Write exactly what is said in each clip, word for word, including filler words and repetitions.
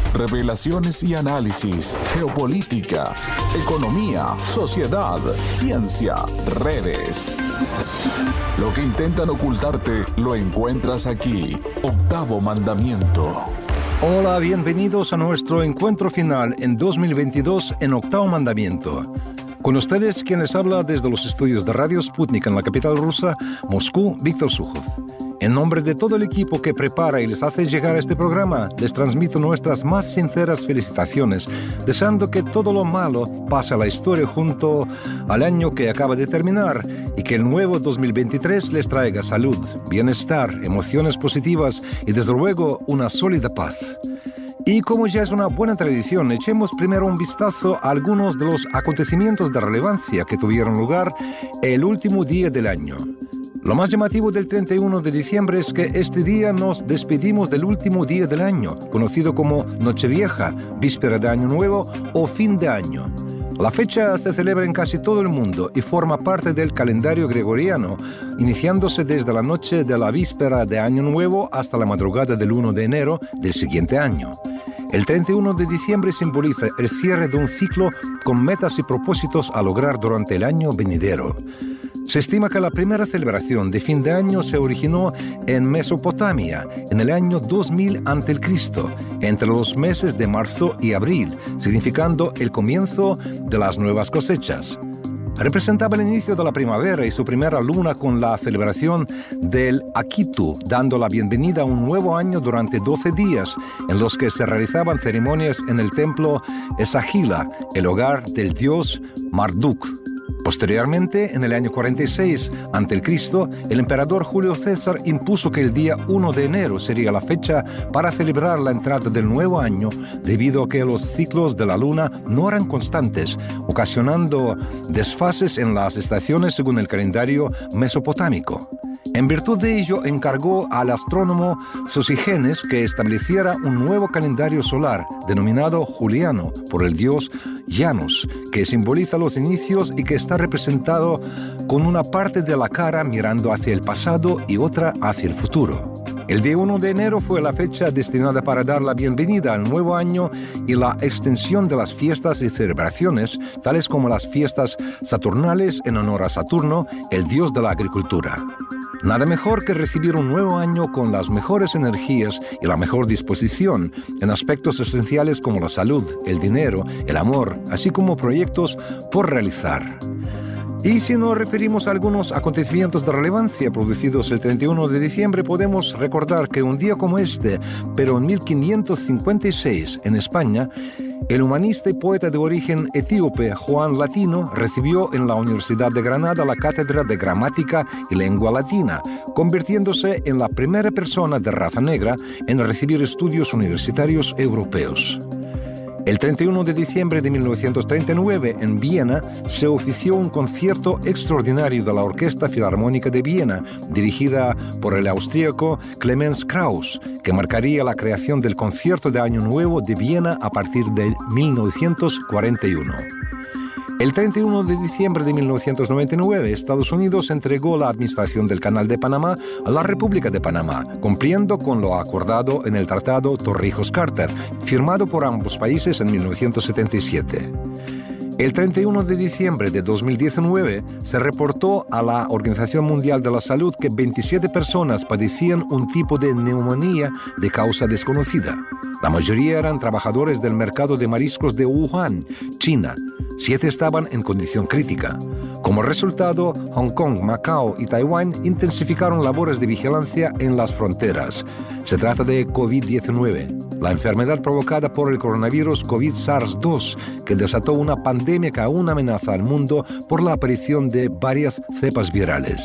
revelaciones y análisis, geopolítica, economía, sociedad, ciencia, redes. Lo que intentan ocultarte lo encuentras aquí. Octavo Mandamiento. Hola, bienvenidos a nuestro encuentro final en dos mil veintidós en Octavo Mandamiento. Con ustedes, quien les habla desde los estudios de Radio Sputnik en la capital rusa, Moscú, Víctor Sukhov. En nombre de todo el equipo que prepara y les hace llegar a este programa, les transmito nuestras más sinceras felicitaciones, deseando que todo lo malo pase a la historia junto al año que acaba de terminar y que el nuevo dos mil veintitrés les traiga salud, bienestar, emociones positivas y desde luego una sólida paz. Y como ya es una buena tradición, echemos primero un vistazo a algunos de los acontecimientos de relevancia que tuvieron lugar el último día del año. Lo más llamativo del treinta y uno de diciembre es que este día nos despedimos del último día del año, conocido como Nochevieja, víspera de Año Nuevo o fin de año. La fecha se celebra en casi todo el mundo y forma parte del calendario gregoriano, iniciándose desde la noche de la víspera de Año Nuevo hasta la madrugada del primero de enero del siguiente año. El treinta y uno de diciembre simboliza el cierre de un ciclo con metas y propósitos a lograr durante el año venidero. Se estima que la primera celebración de fin de año se originó en Mesopotamia en el año dos mil antes de Cristo, entre los meses de marzo y abril, significando el comienzo de las nuevas cosechas. Representaba el inicio de la primavera y su primera luna con la celebración del Akitu, dando la bienvenida a un nuevo año durante doce días, en los que se realizaban ceremonias en el templo Esagila, el hogar del dios Marduk. Posteriormente, en el año cuarenta y seis antes de Cristo, el emperador Julio César impuso que el día primero de enero sería la fecha para celebrar la entrada del nuevo año, debido a que los ciclos de la luna no eran constantes, ocasionando desfases en las estaciones según el calendario mesopotámico. En virtud de ello, encargó al astrónomo Sosigenes que estableciera un nuevo calendario solar, denominado Juliano, por el dios Janus, que simboliza los inicios y que está representado con una parte de la cara mirando hacia el pasado y otra hacia el futuro. El día primero de enero fue la fecha destinada para dar la bienvenida al nuevo año y la extensión de las fiestas y celebraciones, tales como las fiestas saturnales en honor a Saturno, el dios de la agricultura. Nada mejor que recibir un nuevo año con las mejores energías y la mejor disposición en aspectos esenciales como la salud, el dinero, el amor, así como proyectos por realizar. Y si nos referimos a algunos acontecimientos de relevancia producidos el treinta y uno de diciembre, podemos recordar que un día como este, pero en mil quinientos cincuenta y seis, en España, el humanista y poeta de origen etíope Juan Latino recibió en la Universidad de Granada la cátedra de Gramática y Lengua Latina, convirtiéndose en la primera persona de raza negra en recibir estudios universitarios europeos. El treinta y uno de diciembre de mil novecientos treinta y nueve, en Viena, se ofició un concierto extraordinario de la Orquesta Filarmónica de Viena, dirigida por el austríaco Clemens Krauss, que marcaría la creación del Concierto de Año Nuevo de Viena a partir de mil novecientos cuarenta y uno. El treinta y uno de diciembre de mil novecientos noventa y nueve, Estados Unidos entregó la administración del Canal de Panamá a la República de Panamá, cumpliendo con lo acordado en el Tratado Torrijos-Carter, firmado por ambos países en mil novecientos setenta y siete. El treinta y uno de diciembre de dos mil diecinueve se reportó a la Organización Mundial de la Salud que veintisiete personas padecían un tipo de neumonía de causa desconocida. La mayoría eran trabajadores del mercado de mariscos de Wuhan, China. Siete estaban en condición crítica. Como resultado, Hong Kong, Macao y Taiwán intensificaron labores de vigilancia en las fronteras. Se trata de COVID diecinueve, la enfermedad provocada por el coronavirus COVID SARS dos, que desató una pandemia que aún amenaza al mundo por la aparición de varias cepas virales.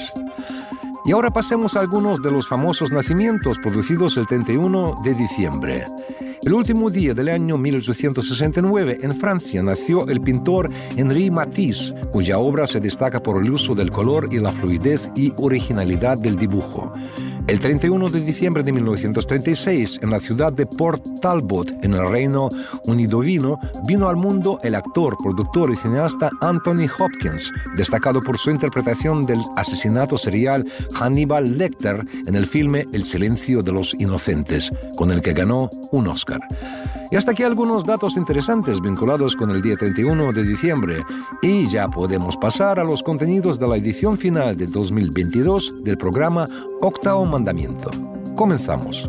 Y ahora pasemos a algunos de los famosos nacimientos producidos el treinta y uno de diciembre. El último día del año mil ochocientos sesenta y nueve, en Francia, nació el pintor Henri Matisse, cuya obra se destaca por el uso del color y la fluidez y originalidad del dibujo. El treinta y uno de diciembre de mil novecientos treinta y seis, en la ciudad de Port Talbot, en el Reino Unido, vino, vino al mundo el actor, productor y cineasta Anthony Hopkins, destacado por su interpretación del asesinato serial Hannibal Lecter en el filme El silencio de los inocentes, con el que ganó un Oscar. Y hasta aquí algunos datos interesantes vinculados con el día treinta y uno de diciembre. Y ya podemos pasar a los contenidos de la edición final de dos mil veintidós del programa Octavo Mandamiento. Comenzamos.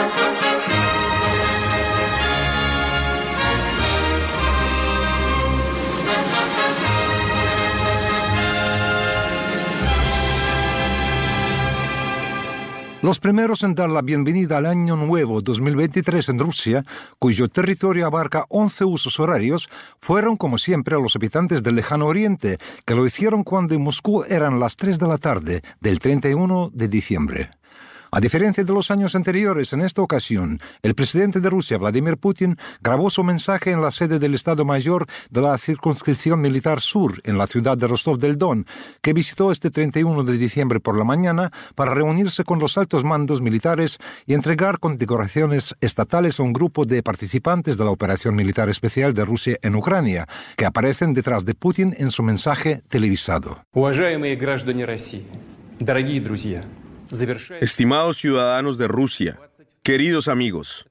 Los primeros en dar la bienvenida al Año Nuevo dos mil veintitrés en Rusia, cuyo territorio abarca once usos horarios, fueron, como siempre, los habitantes del Lejano Oriente, que lo hicieron cuando en Moscú eran las tres de la tarde del treinta y uno de diciembre. A diferencia de los años anteriores, en esta ocasión, el presidente de Rusia, Vladimir Putin, grabó su mensaje en la sede del Estado Mayor de la Circunscripción Militar Sur, en la ciudad de Rostov del Don, que visitó este treinta y uno de diciembre por la mañana para reunirse con los altos mandos militares y entregar condecoraciones estatales a un grupo de participantes de la operación militar especial de Rusia en Ucrania, que aparecen detrás de Putin en su mensaje televisado. Уважаемые граждане России, дорогие друзья. Estimados ciudadanos de Rusia, queridos amigos,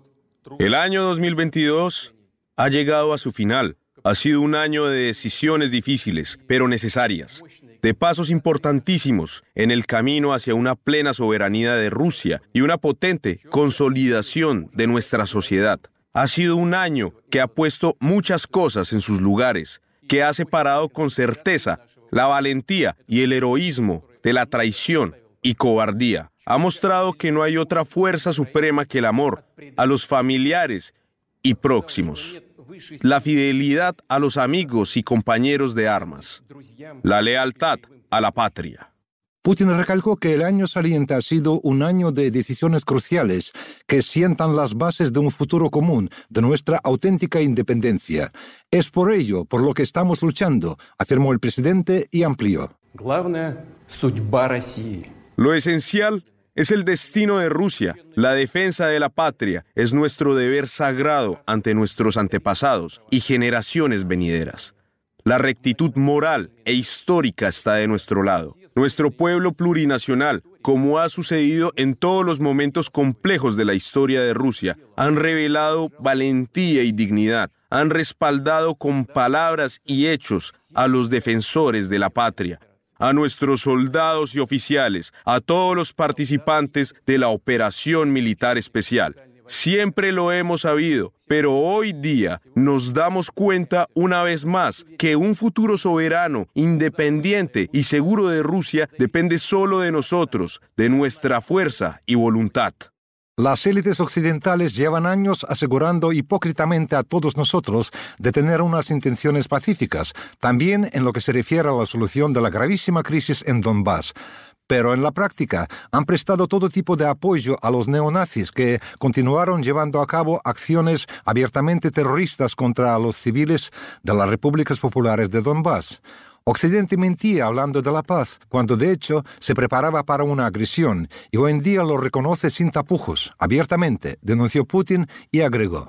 el año dos mil veintidós ha llegado a su final. Ha sido un año de decisiones difíciles, pero necesarias, de pasos importantísimos en el camino hacia una plena soberanía de Rusia y una potente consolidación de nuestra sociedad. Ha sido un año que ha puesto muchas cosas en sus lugares, que ha separado con certeza la valentía y el heroísmo de la traición y cobardía. Ha mostrado que no hay otra fuerza suprema que el amor a los familiares y próximos, la fidelidad a los amigos y compañeros de armas, la lealtad a la patria. Putin recalcó que el año saliente ha sido un año de decisiones cruciales que sientan las bases de un futuro común, de nuestra auténtica independencia. Es por ello por lo que estamos luchando, afirmó el presidente y amplió. Главное – судьба России. Lo esencial es el destino de Rusia. La defensa de la patria es nuestro deber sagrado ante nuestros antepasados y generaciones venideras. La rectitud moral e histórica está de nuestro lado. Nuestro pueblo plurinacional, como ha sucedido en todos los momentos complejos de la historia de Rusia, han revelado valentía y dignidad, han respaldado con palabras y hechos a los defensores de la patria, a nuestros soldados y oficiales, a todos los participantes de la operación militar especial. Siempre lo hemos sabido, pero hoy día nos damos cuenta una vez más que un futuro soberano, independiente y seguro de Rusia depende solo de nosotros, de nuestra fuerza y voluntad. Las élites occidentales llevan años asegurando hipócritamente a todos nosotros de tener unas intenciones pacíficas, también en lo que se refiere a la solución de la gravísima crisis en Donbass. Pero en la práctica han prestado todo tipo de apoyo a los neonazis que continuaron llevando a cabo acciones abiertamente terroristas contra los civiles de las repúblicas populares de Donbass. Occidente mentía hablando de la paz, cuando de hecho se preparaba para una agresión, y hoy en día lo reconoce sin tapujos, abiertamente, denunció Putin y agregó.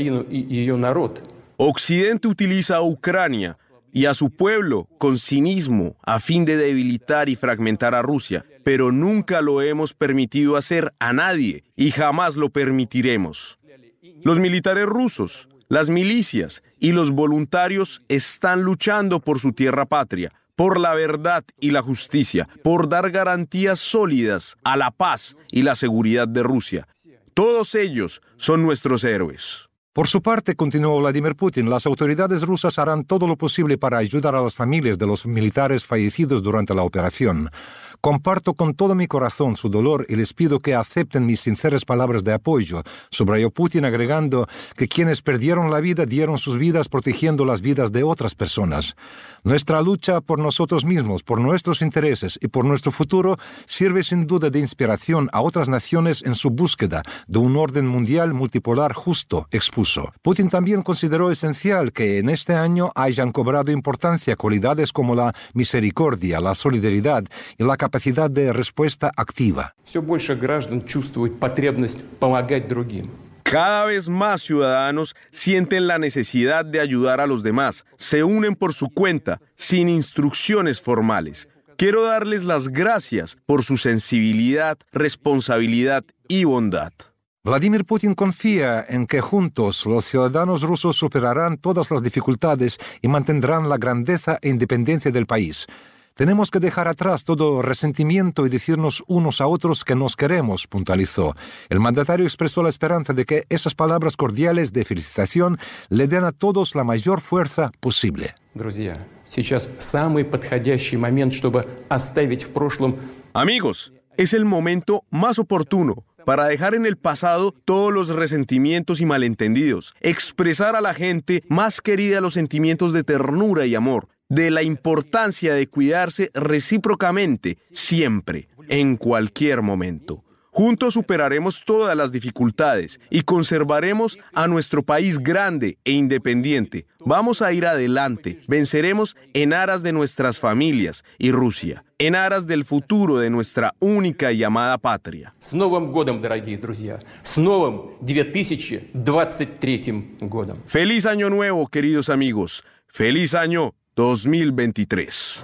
Occidente utiliza a Ucrania y a su pueblo con cinismo a fin de debilitar y fragmentar a Rusia, pero nunca lo hemos permitido hacer a nadie y jamás lo permitiremos. Los militares rusos, las milicias y los voluntarios están luchando por su tierra patria, por la verdad y la justicia, por dar garantías sólidas a la paz y la seguridad de Rusia. Todos ellos son nuestros héroes. Por su parte, continuó Vladimir Putin, las autoridades rusas harán todo lo posible para ayudar a las familias de los militares fallecidos durante la operación. Comparto con todo mi corazón su dolor y les pido que acepten mis sinceras palabras de apoyo, subrayó Putin agregando que quienes perdieron la vida dieron sus vidas protegiendo las vidas de otras personas. Nuestra lucha por nosotros mismos, por nuestros intereses y por nuestro futuro sirve sin duda de inspiración a otras naciones en su búsqueda de un orden mundial multipolar justo, expuso. Putin también consideró esencial que en este año hayan cobrado importancia cualidades como la misericordia, la solidaridad y la capacidad capacidad de respuesta activa. Все больше граждан чувствуют потребность помогать другим. Cada vez más ciudadanos sienten la necesidad de ayudar a los demás, se unen por su cuenta, sin instrucciones formales. Quiero darles las gracias por su sensibilidad, responsabilidad y bondad. Vladimir Putin confía en que juntos los ciudadanos rusos superarán todas las dificultades y mantendrán la grandeza e independencia del país. Tenemos que dejar atrás todo resentimiento y decirnos unos a otros que nos queremos, puntualizó. El mandatario expresó la esperanza de que esas palabras cordiales de felicitación le den a todos la mayor fuerza posible. Друзья, сейчас самый подходящий момент, чтобы оставить в прошлом. Amigos, es el momento más oportuno para dejar en el pasado todos los resentimientos y malentendidos, expresar a la gente más querida los sentimientos de ternura y amor, de la importancia de cuidarse recíprocamente, siempre, en cualquier momento. Juntos superaremos todas las dificultades y conservaremos a nuestro país grande e independiente. Vamos a ir adelante, venceremos en aras de nuestras familias y Rusia, en aras del futuro de nuestra única y amada patria. С Новым годом, дорогие друзья! С новым две тысячи двадцать третьим годом! Feliz año nuevo, queridos amigos. Feliz año dos mil veintitrés.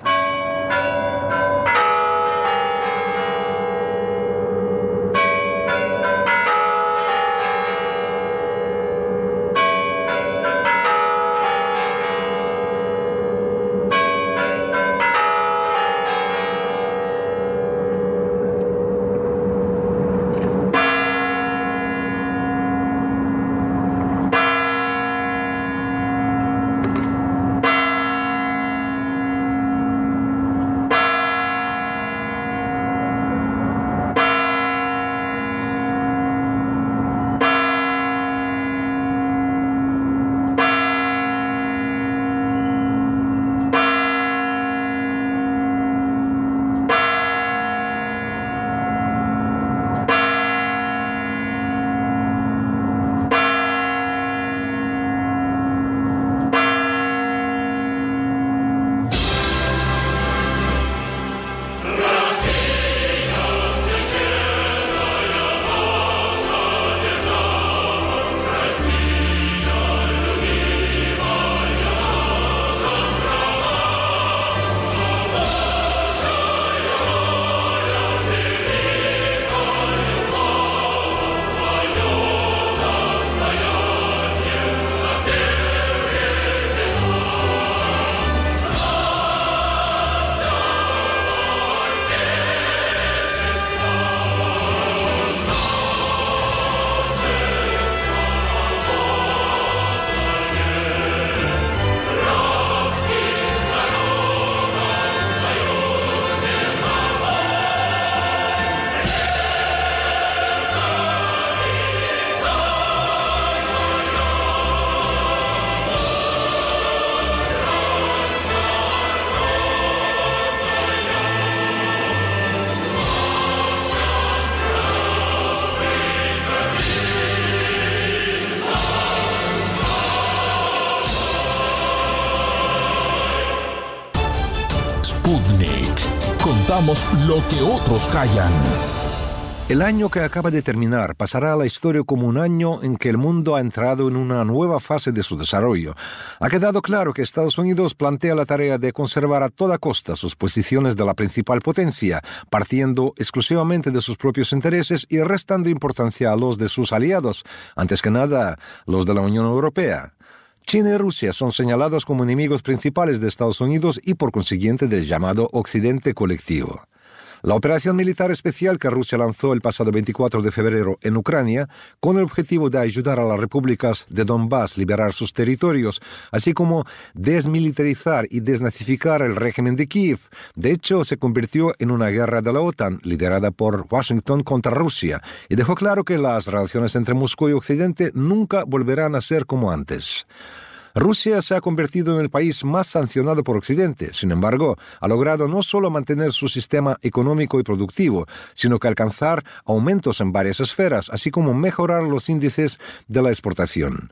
Sputnik. Contamos lo que otros callan. El año que acaba de terminar pasará a la historia como un año en que el mundo ha entrado en una nueva fase de su desarrollo. Ha quedado claro que Estados Unidos plantea la tarea de conservar a toda costa sus posiciones de la principal potencia, partiendo exclusivamente de sus propios intereses y restando importancia a los de sus aliados, antes que nada los de la Unión Europea. China y Rusia son señalados como enemigos principales de Estados Unidos y por consiguiente del llamado Occidente colectivo. La operación militar especial que Rusia lanzó el pasado veinticuatro de febrero en Ucrania, con el objetivo de ayudar a las repúblicas de Donbass a liberar sus territorios, así como desmilitarizar y desnazificar el régimen de Kiev, de hecho se convirtió en una guerra de la OTAN liderada por Washington contra Rusia y dejó claro que las relaciones entre Moscú y Occidente nunca volverán a ser como antes. Rusia se ha convertido en el país más sancionado por Occidente. Sin embargo, ha logrado no solo mantener su sistema económico y productivo, sino que alcanzar aumentos en varias esferas, así como mejorar los índices de la exportación.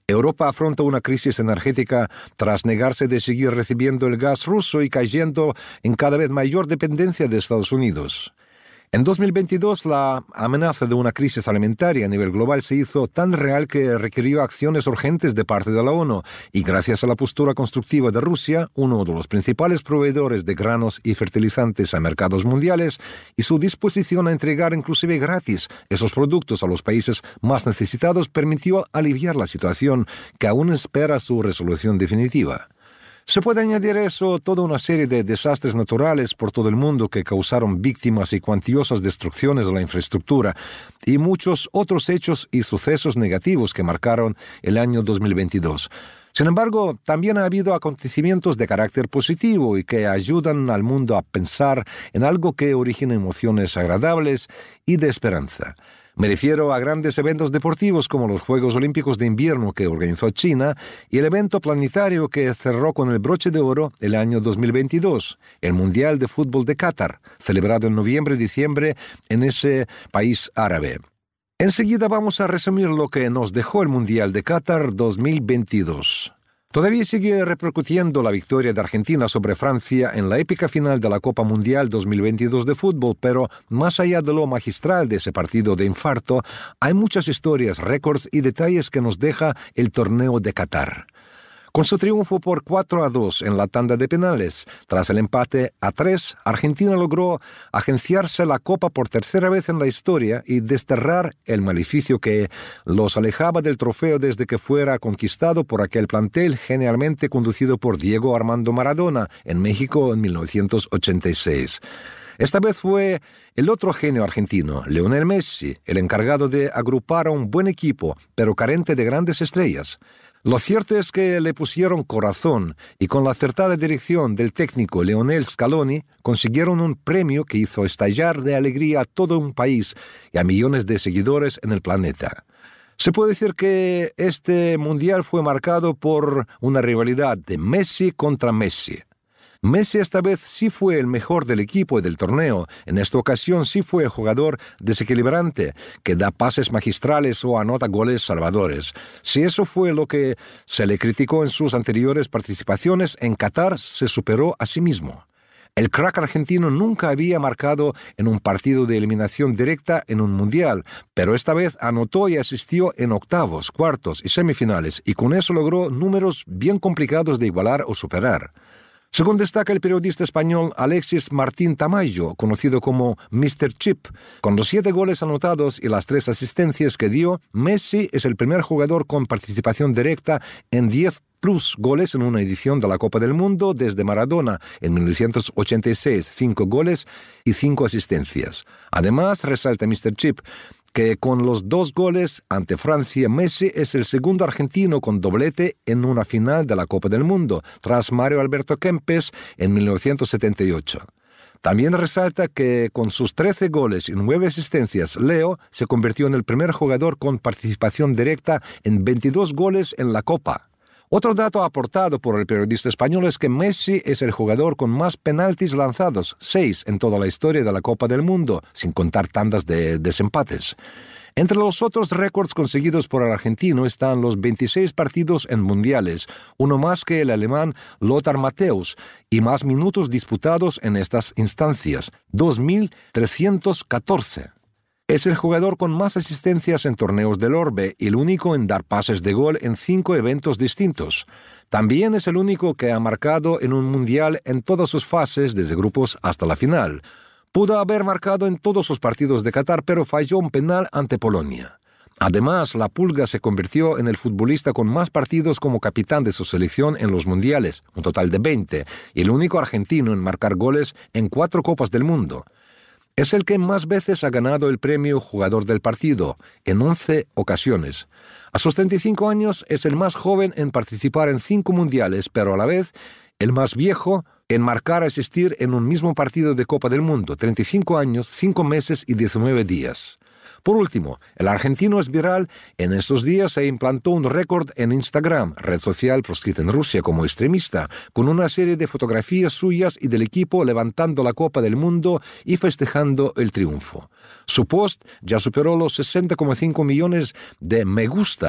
Europa afronta una crisis energética tras negarse de seguir recibiendo el gas ruso y cayendo en cada vez mayor dependencia de Estados Unidos. En dos mil veintidós, la amenaza de una crisis alimentaria a nivel global se hizo tan real que requirió acciones urgentes de parte de la ONU, y gracias a la postura constructiva de Rusia, uno de los principales proveedores de granos y fertilizantes a mercados mundiales, y su disposición a entregar inclusive gratis esos productos a los países más necesitados, permitió aliviar la situación que aún espera su resolución definitiva. Se puede añadir a eso toda una serie de desastres naturales por todo el mundo que causaron víctimas y cuantiosas destrucciones de la infraestructura, y muchos otros hechos y sucesos negativos que marcaron el año dos mil veintidós. Sin embargo, también ha habido acontecimientos de carácter positivo y que ayudan al mundo a pensar en algo que origina emociones agradables y de esperanza. Me refiero a grandes eventos deportivos como los Juegos Olímpicos de Invierno que organizó China y el evento planetario que cerró con el broche de oro el año dos mil veintidós, el Mundial de Fútbol de Qatar, celebrado en noviembre y diciembre en ese país árabe. Enseguida vamos a resumir lo que nos dejó el Mundial de Qatar dos mil veintidós. Todavía sigue repercutiendo la victoria de Argentina sobre Francia en la épica final de la Copa Mundial dos mil veintidós de fútbol, pero más allá de lo magistral de ese partido de infarto, hay muchas historias, récords y detalles que nos deja el torneo de Qatar. Con su triunfo por cuatro a dos en la tanda de penales, tras el empate a tres, Argentina logró agenciarse la Copa por tercera vez en la historia y desterrar el maleficio que los alejaba del trofeo desde que fuera conquistado por aquel plantel genialmente conducido por Diego Armando Maradona en México en mil novecientos ochenta y seis. Esta vez fue el otro genio argentino, Lionel Messi, el encargado de agrupar a un buen equipo, pero carente de grandes estrellas. Lo cierto es que le pusieron corazón y con la acertada dirección del técnico Lionel Scaloni consiguieron un premio que hizo estallar de alegría a todo un país y a millones de seguidores en el planeta. Se puede decir que este mundial fue marcado por una rivalidad de Messi contra Messi. Messi esta vez sí fue el mejor del equipo y del torneo. En esta ocasión sí fue el jugador desequilibrante, que da pases magistrales o anota goles salvadores. Si eso fue lo que se le criticó en sus anteriores participaciones, en Qatar se superó a sí mismo. El crack argentino nunca había marcado en un partido de eliminación directa en un mundial, pero esta vez anotó y asistió en octavos, cuartos y semifinales, y con eso logró números bien complicados de igualar o superar. Según destaca el periodista español Alexis Martín Tamayo, conocido como mister Chip, con los siete goles anotados y las tres asistencias que dio, Messi es el primer jugador con participación directa en diez plus goles en una edición de la Copa del Mundo desde Maradona en mil novecientos ochenta y seis, cinco goles y cinco asistencias. Además, resalta mister Chip, que con los dos goles ante Francia, Messi es el segundo argentino con doblete en una final de la Copa del Mundo, tras Mario Alberto Kempes en mil novecientos setenta y ocho. También resalta que con sus trece goles y nueve asistencias, Leo se convirtió en el primer jugador con participación directa en veintidós goles en la Copa. Otro dato aportado por el periodista español es que Messi es el jugador con más penaltis lanzados, seis en toda la historia de la Copa del Mundo, sin contar tandas de desempates. Entre los otros récords conseguidos por el argentino están los veintiséis partidos en mundiales, uno más que el alemán Lothar Matthäus, y más minutos disputados en estas instancias, dos mil trescientos catorce. Es el jugador con más asistencias en torneos del orbe y el único en dar pases de gol en cinco eventos distintos. También es el único que ha marcado en un mundial en todas sus fases, desde grupos hasta la final. Pudo haber marcado en todos sus partidos de Qatar, pero falló un penal ante Polonia. Además, la Pulga se convirtió en el futbolista con más partidos como capitán de su selección en los mundiales, un total de veinte, y el único argentino en marcar goles en cuatro Copas del Mundo. Es el que más veces ha ganado el premio Jugador del Partido, en once ocasiones. A sus treinta y cinco años es el más joven en participar en cinco mundiales, pero a la vez el más viejo en marcar y asistir en un mismo partido de Copa del Mundo, treinta y cinco años, cinco meses y diecinueve días. Por último, el argentino es viral. En estos días se implantó un récord en Instagram, red social proscrita en Rusia como extremista, con una serie de fotografías suyas y del equipo levantando la Copa del Mundo y festejando el triunfo. Su post ya superó los sesenta coma cinco millones de me gusta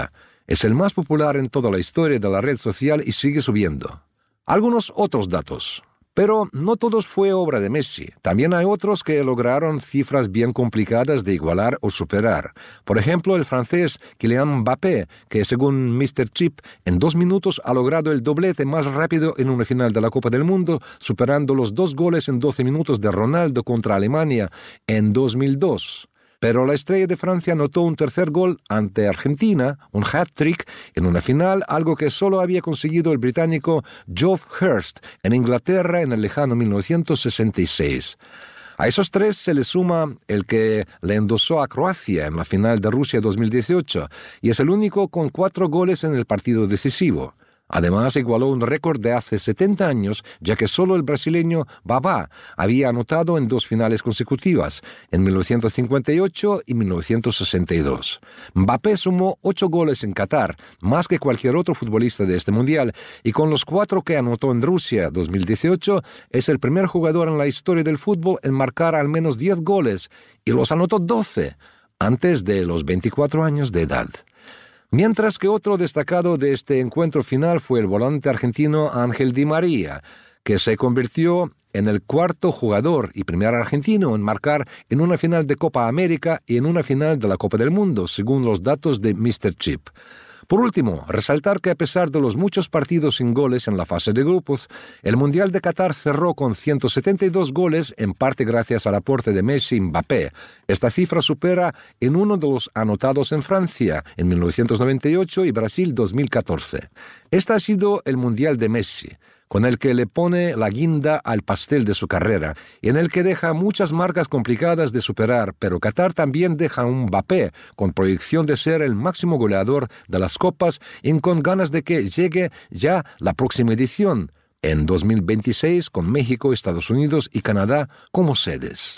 Es el más popular en toda la historia de la red social y sigue subiendo. Algunos otros datos. Pero no todos fue obra de Messi. También hay otros que lograron cifras bien complicadas de igualar o superar. Por ejemplo, el francés Kylian Mbappé, que según míster Chip, en dos minutos ha logrado el doblete más rápido en una final de la Copa del Mundo, superando los dos goles en doce minutos de Ronaldo contra Alemania en dos mil dos. Pero la estrella de Francia anotó un tercer gol ante Argentina, un hat-trick, en una final, algo que solo había conseguido el británico Geoff Hurst en Inglaterra en el lejano mil novecientos sesenta y seis. A esos tres se le suma el que le endosó a Croacia en la final de Rusia dos mil dieciocho, y es el único con cuatro goles en el partido decisivo. Además, igualó un récord de hace setenta años, ya que solo el brasileño Babá había anotado en dos finales consecutivas, en mil novecientos cincuenta y ocho y mil novecientos sesenta y dos. Mbappé sumó ocho goles en Qatar, más que cualquier otro futbolista de este mundial, y con los cuatro que anotó en Rusia dos mil dieciocho, es el primer jugador en la historia del fútbol en marcar al menos diez goles, y los anotó doce, antes de los veinticuatro años de edad. Mientras que otro destacado de este encuentro final fue el volante argentino Ángel Di María, que se convirtió en el cuarto jugador y primer argentino en marcar en una final de Copa América y en una final de la Copa del Mundo, según los datos de míster Chip. Por último, resaltar que a pesar de los muchos partidos sin goles en la fase de grupos, el Mundial de Qatar cerró con ciento setenta y dos goles, en parte gracias al aporte de Messi y Mbappé. Esta cifra supera en uno de los anotados en Francia en mil novecientos noventa y ocho y Brasil dos mil catorce. Este ha sido el Mundial de Messi, con el que le pone la guinda al pastel de su carrera, y en el que deja muchas marcas complicadas de superar, pero Qatar también deja un Mbappé con proyección de ser el máximo goleador de las copas y con ganas de que llegue ya la próxima edición, en dos mil veintiséis, con México, Estados Unidos y Canadá como sedes.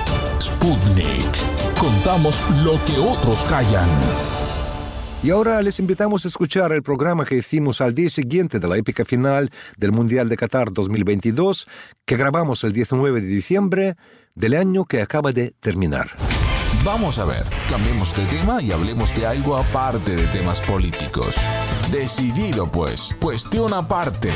Sputnik. Contamos lo que otros callan. Y ahora les invitamos a escuchar el programa que hicimos al día siguiente de la épica final del Mundial de Qatar dos mil veintidós, que grabamos el diecinueve de diciembre del año que acaba de terminar. Vamos a ver, cambiemos de tema y hablemos de algo aparte de temas políticos. Decidido pues, cuestión aparte.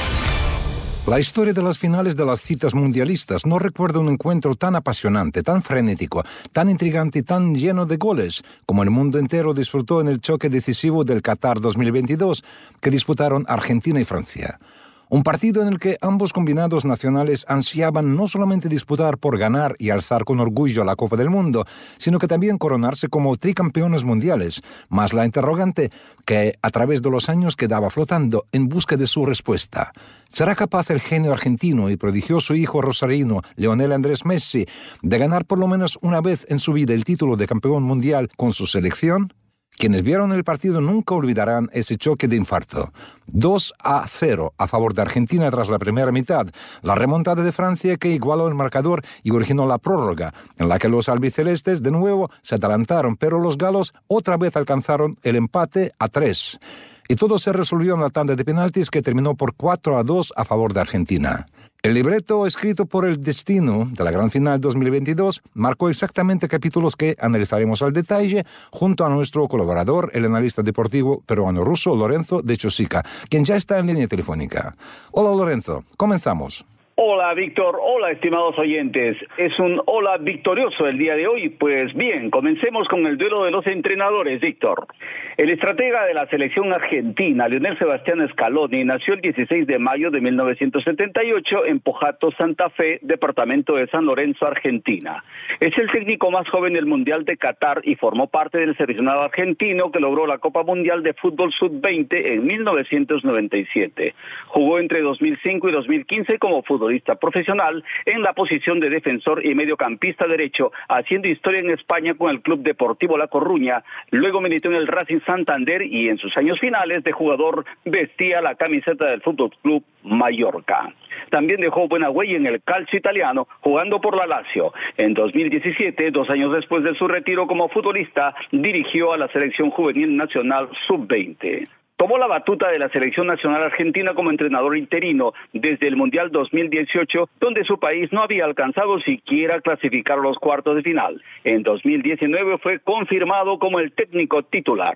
La historia de las finales de las citas mundialistas no recuerda un encuentro tan apasionante, tan frenético, tan intrigante y tan lleno de goles como el mundo entero disfrutó en el choque decisivo del Qatar dos mil veintidós que disputaron Argentina y Francia. Un partido en el que ambos combinados nacionales ansiaban no solamente disputar por ganar y alzar con orgullo la Copa del Mundo, sino que también coronarse como tricampeones mundiales, más la interrogante que a través de los años quedaba flotando en busca de su respuesta. ¿Será capaz el genio argentino y prodigioso hijo rosarino, Lionel Andrés Messi, de ganar por lo menos una vez en su vida el título de campeón mundial con su selección? Quienes vieron el partido nunca olvidarán ese choque de infarto. dos a cero a favor de Argentina tras la primera mitad. La remontada de Francia que igualó el marcador y originó la prórroga, en la que los albicelestes de nuevo se adelantaron, pero los galos otra vez alcanzaron el empate a tres. Y todo se resolvió en la tanda de penaltis que terminó por cuatro a dos a favor de Argentina. El libreto escrito por el destino de la gran final dos mil veintidós marcó exactamente capítulos que analizaremos al detalle junto a nuestro colaborador, el analista deportivo peruano-ruso Lorenzo de Chosica, quien ya está en línea telefónica. Hola Lorenzo, comenzamos. Hola Víctor, hola estimados oyentes, es un hola victorioso el día de hoy. Pues bien, comencemos con el duelo de los entrenadores, Víctor. El estratega de la selección argentina, Lionel Sebastián Scaloni, nació el dieciséis de mayo de mil novecientos setenta y ocho en Pojato, Santa Fe, departamento de San Lorenzo, Argentina. Es el técnico más joven del Mundial de Qatar y formó parte del seleccionado argentino que logró la Copa Mundial de Fútbol sub veinte en mil novecientos noventa y siete. Jugó entre dos mil cinco y dos mil quince como futbolista profesional en la posición de defensor y mediocampista derecho, haciendo historia en España con el Club Deportivo La Coruña. Luego militó en el Racing Santander y en sus años finales de jugador vestía la camiseta del Fútbol Club Mallorca. También dejó buena huella en el calcio italiano, jugando por la Lazio. En dos mil diecisiete, dos años después de su retiro como futbolista, dirigió a la selección juvenil nacional sub veinte. Tomó la batuta de la selección nacional argentina como entrenador interino desde el Mundial dos mil dieciocho, donde su país no había alcanzado siquiera clasificar a los cuartos de final. En dos mil diecinueve fue confirmado como el técnico titular.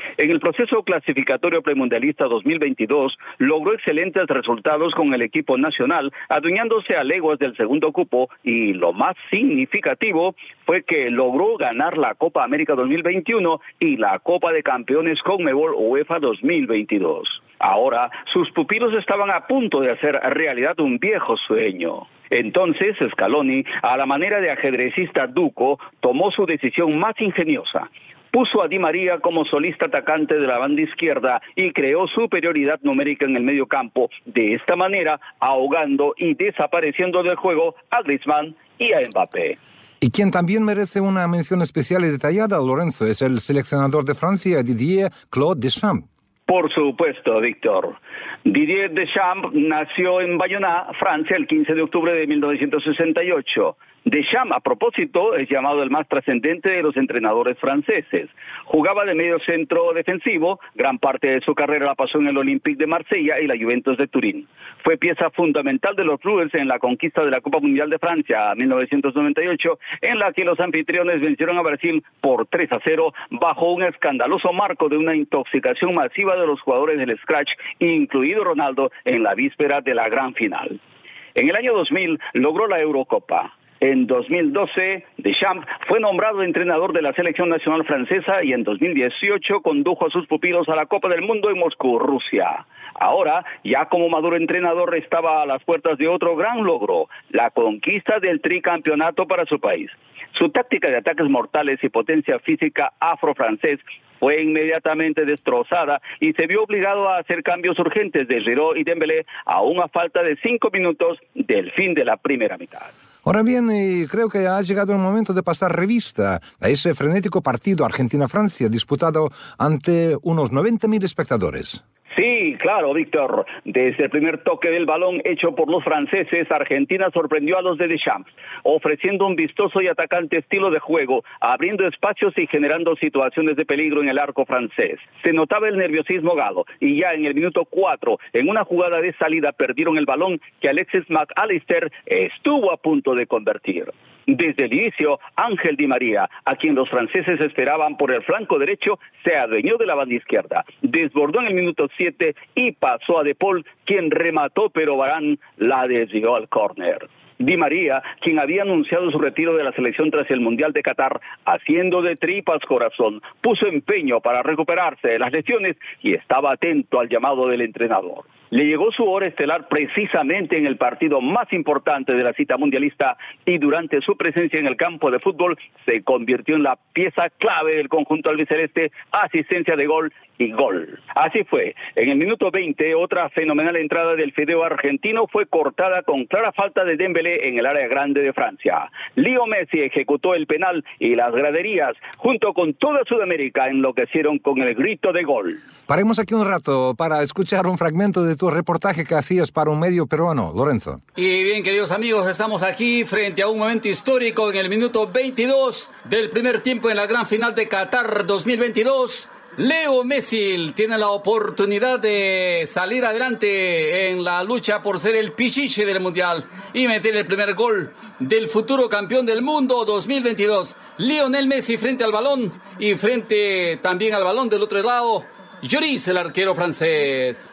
En el proceso clasificatorio premundialista dos mil veintidós, logró excelentes resultados con el equipo nacional, adueñándose a leguas del segundo cupo, y lo más significativo fue que logró ganar la Copa América dos mil veintiuno y la Copa de Campeones Conmebol UEFA dos mil veintidós. Ahora, sus pupilos estaban a punto de hacer realidad un viejo sueño. Entonces, Scaloni, a la manera de ajedrecista duco, tomó su decisión más ingeniosa. Puso a Di María como solista atacante de la banda izquierda y creó superioridad numérica en el medio campo, de esta manera ahogando y desapareciendo del juego a Griezmann y a Mbappé. Y quien también merece una mención especial y detallada, Lorenzo, es el seleccionador de Francia, Didier Claude Deschamps. Por supuesto, Víctor. Didier Deschamps nació en Bayonne, Francia, el quince de octubre de mil novecientos sesenta y ocho. Deschamps, a propósito, es llamado el más trascendente de los entrenadores franceses. Jugaba de medio centro defensivo, gran parte de su carrera la pasó en el Olympique de Marsella y la Juventus de Turín. Fue pieza fundamental de los Blues en la conquista de la Copa Mundial de Francia en mil novecientos noventa y ocho, en la que los anfitriones vencieron a Brasil por tres a cero bajo un escandaloso marco de una intoxicación masiva de los jugadores del scratch, incluido Ronaldo, en la víspera de la gran final. En el año dos mil logró la Eurocopa. En dos mil doce, Deschamps fue nombrado entrenador de la selección nacional francesa y en dos mil dieciocho condujo a sus pupilos a la Copa del Mundo en Moscú, Rusia. Ahora, ya como maduro entrenador, estaba a las puertas de otro gran logro, la conquista del tricampeonato para su país. Su táctica de ataques mortales y potencia física afro-francés fue inmediatamente destrozada y se vio obligado a hacer cambios urgentes de Giroud y Dembélé, aún a falta de cinco minutos del fin de la primera mitad. Ahora bien, eh, creo que ha llegado el momento de pasar revista a ese frenético partido Argentina-Francia disputado ante unos noventa mil espectadores. Sí, claro, Víctor. Desde el primer toque del balón hecho por los franceses, Argentina sorprendió a los de Deschamps, ofreciendo un vistoso y atacante estilo de juego, abriendo espacios y generando situaciones de peligro en el arco francés. Se notaba el nerviosismo galo, y ya en el minuto cuatro, en una jugada de salida, perdieron el balón que Alexis McAllister estuvo a punto de convertir. Desde el inicio, Ángel Di María, a quien los franceses esperaban por el flanco derecho, se adueñó de la banda izquierda, desbordó en el minuto siete y pasó a De Paul, quien remató, pero Varane la desvió al córner. Di María, quien había anunciado su retiro de la selección tras el Mundial de Qatar, haciendo de tripas corazón, puso empeño para recuperarse de las lesiones y estaba atento al llamado del entrenador. Le llegó su hora estelar precisamente en el partido más importante de la cita mundialista y durante su presencia en el campo de fútbol se convirtió en la pieza clave del conjunto albiceleste, asistencia de gol y gol. Así fue. En el minuto veinte, otra fenomenal entrada del fideo argentino fue cortada con clara falta de Dembélé en el área grande de Francia. Leo Messi ejecutó el penal y las graderías, junto con toda Sudamérica, enloquecieron con el grito de gol. Paremos aquí un rato para escuchar un fragmento de tu reportaje que hacías para un medio peruano, Lorenzo. Y bien, queridos amigos, estamos aquí frente a un momento histórico en el minuto veintidós del primer tiempo en la gran final de Qatar dos mil veintidós. Leo Messi tiene la oportunidad de salir adelante en la lucha por ser el pichichi del Mundial y meter el primer gol del futuro campeón del mundo dos mil veintidós. Lionel Messi frente al balón y frente también al balón del otro lado, Lloris, el arquero francés.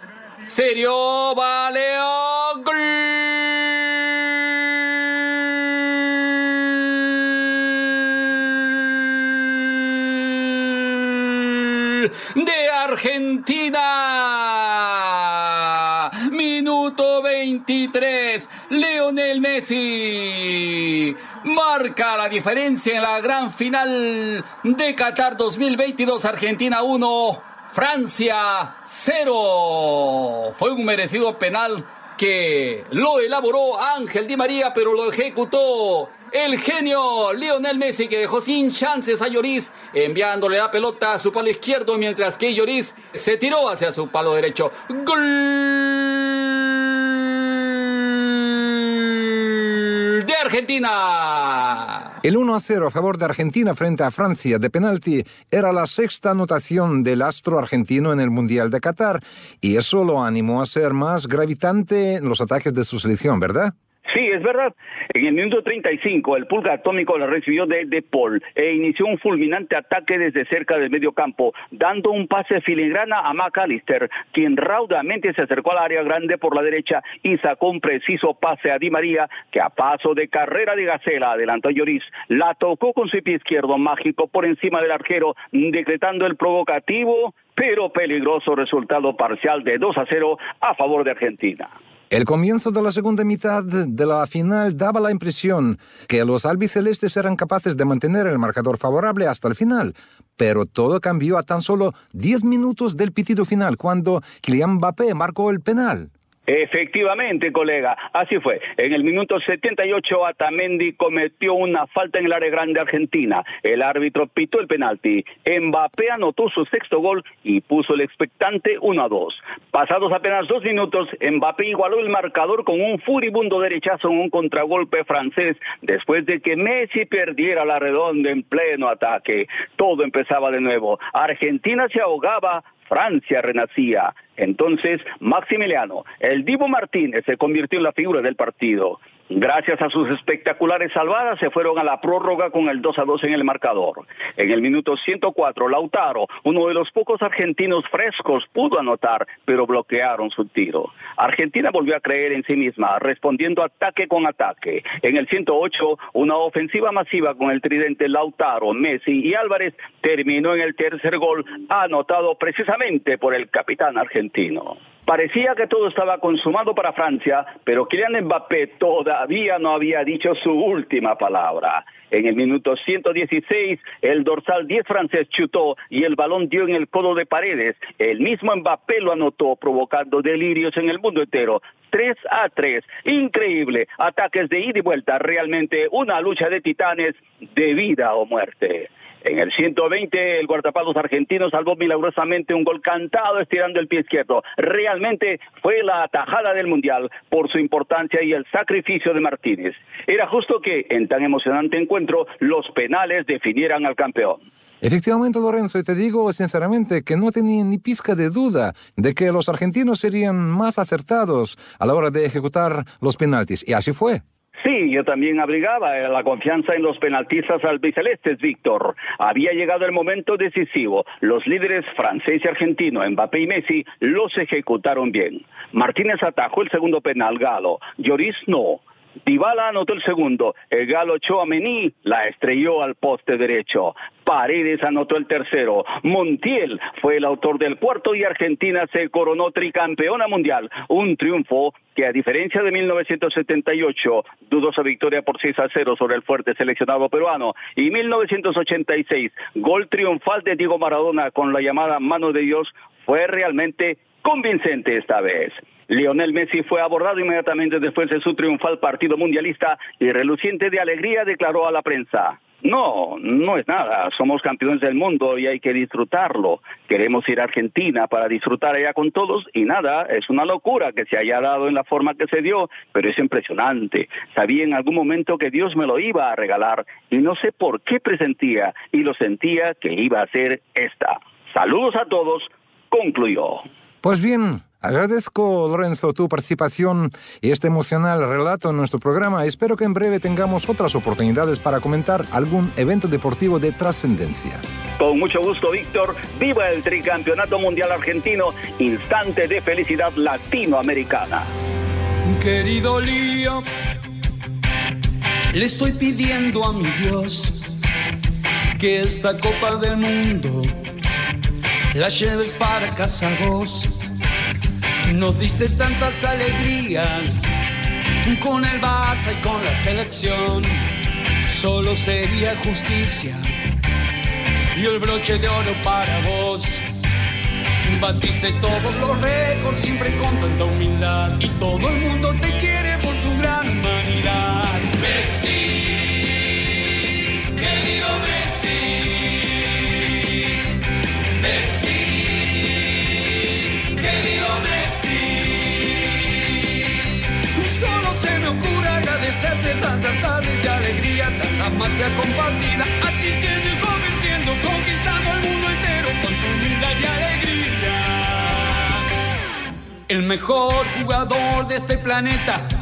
Serio, Valeo, gol de Argentina. Minuto veintitrés, Lionel Messi marca la diferencia en la gran final de Qatar dos mil veintidós. Argentina uno, Francia cero. Fue un merecido penal que lo elaboró Ángel Di María, pero lo ejecutó el genio Lionel Messi, que dejó sin chances a Lloris, enviándole la pelota a su palo izquierdo, mientras que Lloris se tiró hacia su palo derecho. ¡Gol de Argentina! El uno a cero a favor de Argentina frente a Francia de penalti era la sexta anotación del astro argentino en el Mundial de Qatar, y eso lo animó a ser más gravitante en los ataques de su selección, ¿verdad? Sí, es verdad. En el minuto treinta y cinco, el Pulga Atómico la recibió de De Paul e inició un fulminante ataque desde cerca del medio campo, dando un pase filigrana a McAllister, quien raudamente se acercó al área grande por la derecha y sacó un preciso pase a Di María, que a paso de carrera de gacela adelantó a Lloris, la tocó con su pie izquierdo mágico por encima del arquero, decretando el provocativo pero peligroso resultado parcial de dos a cero a favor de Argentina. El comienzo de la segunda mitad de la final daba la impresión que los albicelestes eran capaces de mantener el marcador favorable hasta el final, pero todo cambió a tan solo diez minutos del pitido final, cuando Kylian Mbappé marcó el penal. Efectivamente, colega, así fue. En el minuto setenta y ocho, Otamendi cometió una falta en el área grande argentina. El árbitro pitó el penalti. Mbappé anotó su sexto gol y puso el expectante uno a dos. Pasados apenas dos minutos, Mbappé igualó el marcador con un furibundo derechazo en un contragolpe francés, después de que Messi perdiera la redonda en pleno ataque. Todo empezaba de nuevo. Argentina se ahogaba, Francia renacía. Entonces, Maximiliano, el Dibu Martínez, se convirtió en la figura del partido. Gracias a sus espectaculares salvadas, se fueron a la prórroga con el dos a dos en el marcador. En el minuto ciento cuatro, Lautaro, uno de los pocos argentinos frescos, pudo anotar, pero bloquearon su tiro. Argentina volvió a creer en sí misma, respondiendo ataque con ataque. En el ciento ocho, una ofensiva masiva con el tridente Lautaro, Messi y Álvarez terminó en el tercer gol, anotado precisamente por el capitán argentino. Parecía que todo estaba consumado para Francia, pero Kylian Mbappé todavía no había dicho su última palabra. En el minuto ciento dieciséis, el dorsal diez francés chutó y el balón dio en el codo de Paredes. El mismo Mbappé lo anotó, provocando delirios en el mundo entero. tres a tres. Increíble. Ataques de ida y vuelta. Realmente una lucha de titanes de vida o muerte. En el ciento veinte, el guardapalos argentino salvó milagrosamente un gol cantado estirando el pie izquierdo. Realmente fue la atajada del Mundial por su importancia y el sacrificio de Martínez. Era justo que, en tan emocionante encuentro, los penales definieran al campeón. Efectivamente, Lorenzo, y te digo sinceramente que no tenía ni pizca de duda de que los argentinos serían más acertados a la hora de ejecutar los penaltis, y así fue. Sí, yo también abrigaba la confianza en los penaltistas albicelestes, Víctor. Había llegado el momento decisivo. Los líderes francés y argentino, Mbappé y Messi, los ejecutaron bien. Martínez atajó el segundo penal, Galo. Lloris no. Dybala anotó el segundo. El Galo Tchouaméni la estrelló al poste derecho. Paredes anotó el tercero. Montiel fue el autor del cuarto y Argentina se coronó tricampeona mundial. Un triunfo que, a diferencia de mil novecientos setenta y ocho, dudosa victoria por seis a cero sobre el fuerte seleccionado peruano, y mil novecientos ochenta y seis, gol triunfal de Diego Maradona con la llamada mano de Dios, fue realmente convincente esta vez. Lionel Messi fue abordado inmediatamente después de su triunfal partido mundialista y, reluciente de alegría, declaró a la prensa: No, no es nada, somos campeones del mundo y hay que disfrutarlo. Queremos ir a Argentina para disfrutar allá con todos y nada, es una locura que se haya dado en la forma que se dio, pero es impresionante. Sabía en algún momento que Dios me lo iba a regalar y no sé por qué presentía y lo sentía que iba a ser esta. Saludos a todos, concluyó. Pues bien, agradezco, Lorenzo, tu participación y este emocional relato en nuestro programa. Espero que en breve tengamos otras oportunidades para comentar algún evento deportivo de trascendencia. Con mucho gusto, Víctor. ¡Viva el tricampeonato mundial argentino! Instante de felicidad latinoamericana. Querido Lío, le estoy pidiendo a mi Dios que esta Copa del Mundo la lleves para casa vos. Nos diste tantas alegrías con el Barça y con la selección. Solo sería justicia y el broche de oro para vos. Batiste todos los récords siempre con tanta humildad y todo el mundo te quiere por tu gran humanidad. Messi, querido Messi, Messi, querido Messi. Solo se me ocurre agradecerte tantas tardes de alegría, tanta magia compartida, así siendo y convirtiendo, conquistando el mundo entero con tu humildad y alegría. El mejor jugador de este planeta,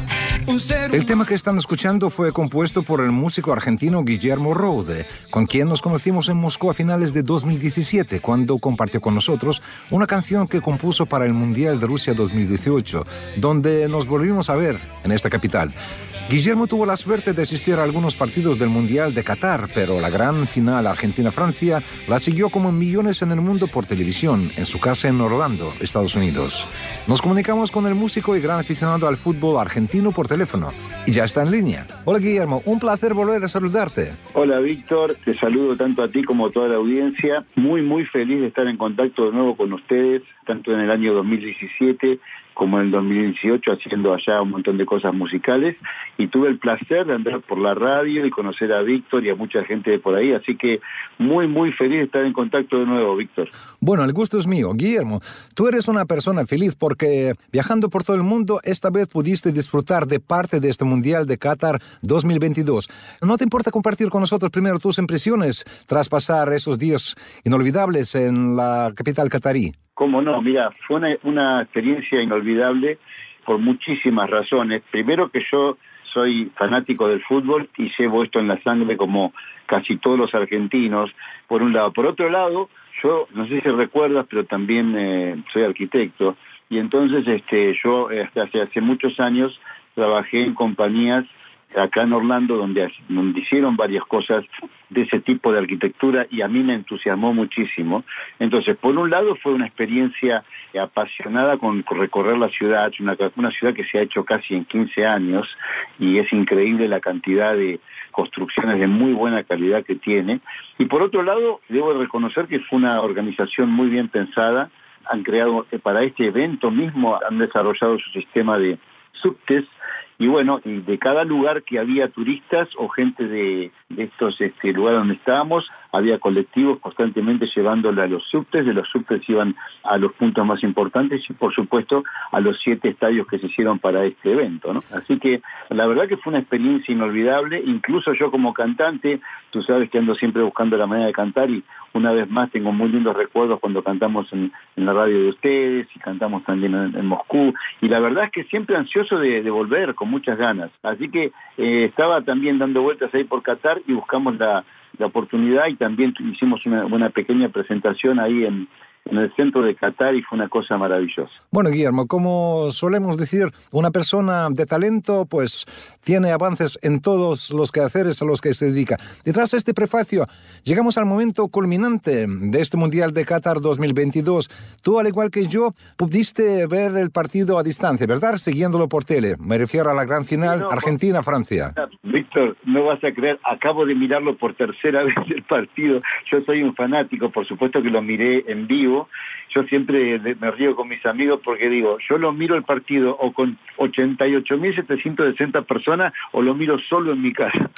El tema que están escuchando fue compuesto por el músico argentino Guillermo Rode, con quien nos conocimos en Moscú a finales de dos mil diecisiete, cuando compartió con nosotros una canción que compuso para el Mundial de Rusia dos mil dieciocho, donde nos volvimos a ver en esta capital. Guillermo tuvo la suerte de asistir a algunos partidos del Mundial de Qatar, pero la gran final Argentina-Francia la siguió como millones en el mundo por televisión, en su casa en Orlando, Estados Unidos. Nos comunicamos con el músico y gran aficionado al fútbol argentino por teléfono, y ya está en línea. Hola Guillermo, un placer volver a saludarte. Hola Víctor, te saludo tanto a ti como a toda la audiencia. Muy, muy feliz de estar en contacto de nuevo con ustedes, tanto en el año dos mil diecisiete como en el dos mil dieciocho, haciendo allá un montón de cosas musicales, y tuve el placer de andar por la radio y conocer a Víctor y a mucha gente de por ahí, así que muy, muy feliz de estar en contacto de nuevo, Víctor. Bueno, el gusto es mío. Guillermo, tú eres una persona feliz porque viajando por todo el mundo, esta vez pudiste disfrutar de parte de este Mundial de Qatar dos mil veintidós. ¿No te importa compartir con nosotros primero tus impresiones tras pasar esos días inolvidables en la capital catarí? Cómo no, mira, fue una, una experiencia inolvidable por muchísimas razones. Primero que yo soy fanático del fútbol y llevo esto en la sangre como casi todos los argentinos, por un lado. Por otro lado, yo, no sé si recuerdas, pero también eh, soy arquitecto, y entonces este yo eh, hace, hace muchos años trabajé en compañías acá en Orlando, donde, donde hicieron varias cosas de ese tipo de arquitectura, y a mí me entusiasmó muchísimo. Entonces, por un lado fue una experiencia apasionada con, con recorrer la ciudad, una, una ciudad que se ha hecho casi en quince años, y es increíble la cantidad de construcciones de muy buena calidad que tiene. Y por otro lado, debo reconocer que fue una organización muy bien pensada. Han creado, para este evento mismo, han desarrollado su sistema de subtes, y bueno, y de cada lugar que había turistas o gente de, de estos este, lugares donde estábamos, había colectivos constantemente llevándole a los subtes, de los subtes iban a los puntos más importantes y por supuesto a los siete estadios que se hicieron para este evento, ¿no? Así que la verdad que fue una experiencia inolvidable. Incluso yo como cantante, tú sabes que ando siempre buscando la manera de cantar, y una vez más tengo muy lindos recuerdos cuando cantamos en, en la radio de ustedes y cantamos también en, en Moscú, y la verdad es que siempre ansioso de, de volver, con muchas ganas. Así que eh, estaba también dando vueltas ahí por Qatar y buscamos la, la oportunidad, y también hicimos una, una pequeña presentación ahí en, en el centro de Qatar, y fue una cosa maravillosa. Bueno, Guillermo, como solemos decir, una persona de talento pues tiene avances en todos los quehaceres a los que se dedica. Detrás de este prefacio, llegamos al momento culminante de este Mundial de Qatar dos mil veintidós. Tú, al igual que yo, pudiste ver el partido a distancia, ¿verdad? Siguiéndolo por tele. Me refiero a la gran final, no, Argentina-Francia. Víctor, no vas a creer, acabo de mirarlo por tercera vez el partido. Yo soy un fanático, por supuesto que lo miré en vivo. Yo siempre me río con mis amigos porque digo, yo lo miro el partido o con ochenta y ocho mil setecientas sesenta personas o lo miro solo en mi casa.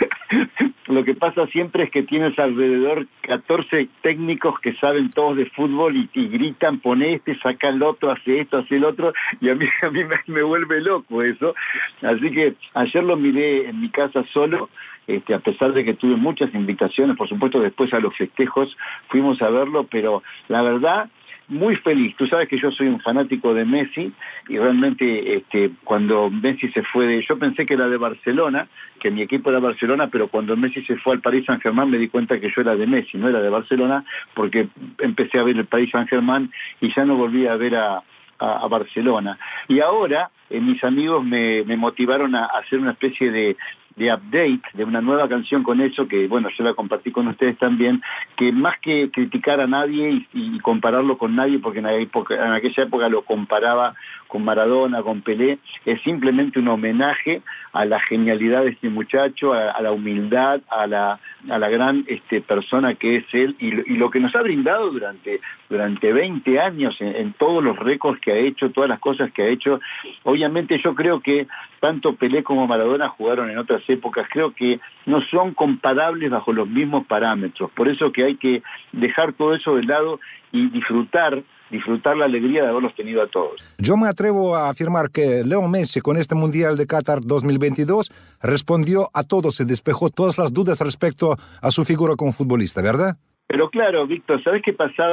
Lo que pasa siempre es que tienes alrededor catorce técnicos que saben todos de fútbol y, y gritan, pone este, saca el otro, hace esto, hace el otro, y a mí, a mí me, me vuelve loco eso. Así que ayer lo miré en mi casa solo. Este, a pesar de que tuve muchas invitaciones, por supuesto después a los festejos fuimos a verlo, pero la verdad, muy feliz. Tú sabes que yo soy un fanático de Messi, y realmente este, cuando Messi se fue de... Yo pensé que era de Barcelona, que mi equipo era Barcelona, pero cuando Messi se fue al Paris Saint-Germain me di cuenta que yo era de Messi, no era de Barcelona, porque empecé a ver el Paris Saint-Germain y ya no volví a ver a, a, a Barcelona. Y ahora eh, mis amigos me, me motivaron a, a hacer una especie de... de update, de una nueva canción con eso, que bueno, yo la compartí con ustedes también, que más que criticar a nadie y, y compararlo con nadie, porque en, la época, en aquella época lo comparaba con Maradona, con Pelé, es simplemente un homenaje a la genialidad de este muchacho, a, a la humildad, a la, a la gran este, persona que es él, y, y lo que nos ha brindado durante, durante veinte años en, en todos los récords que ha hecho, todas las cosas que ha hecho. Obviamente yo creo que tanto Pelé como Maradona jugaron en otras épocas, creo que no son comparables bajo los mismos parámetros, por eso que hay que dejar todo eso de lado y disfrutar disfrutar la alegría de haberlos tenido a todos. Yo me atrevo a afirmar que Leo Messi con este Mundial de Qatar dos mil veintidós respondió a todo, se despejó todas las dudas respecto a su figura como futbolista, ¿verdad? Pero claro, Víctor, ¿sabes qué pasaba?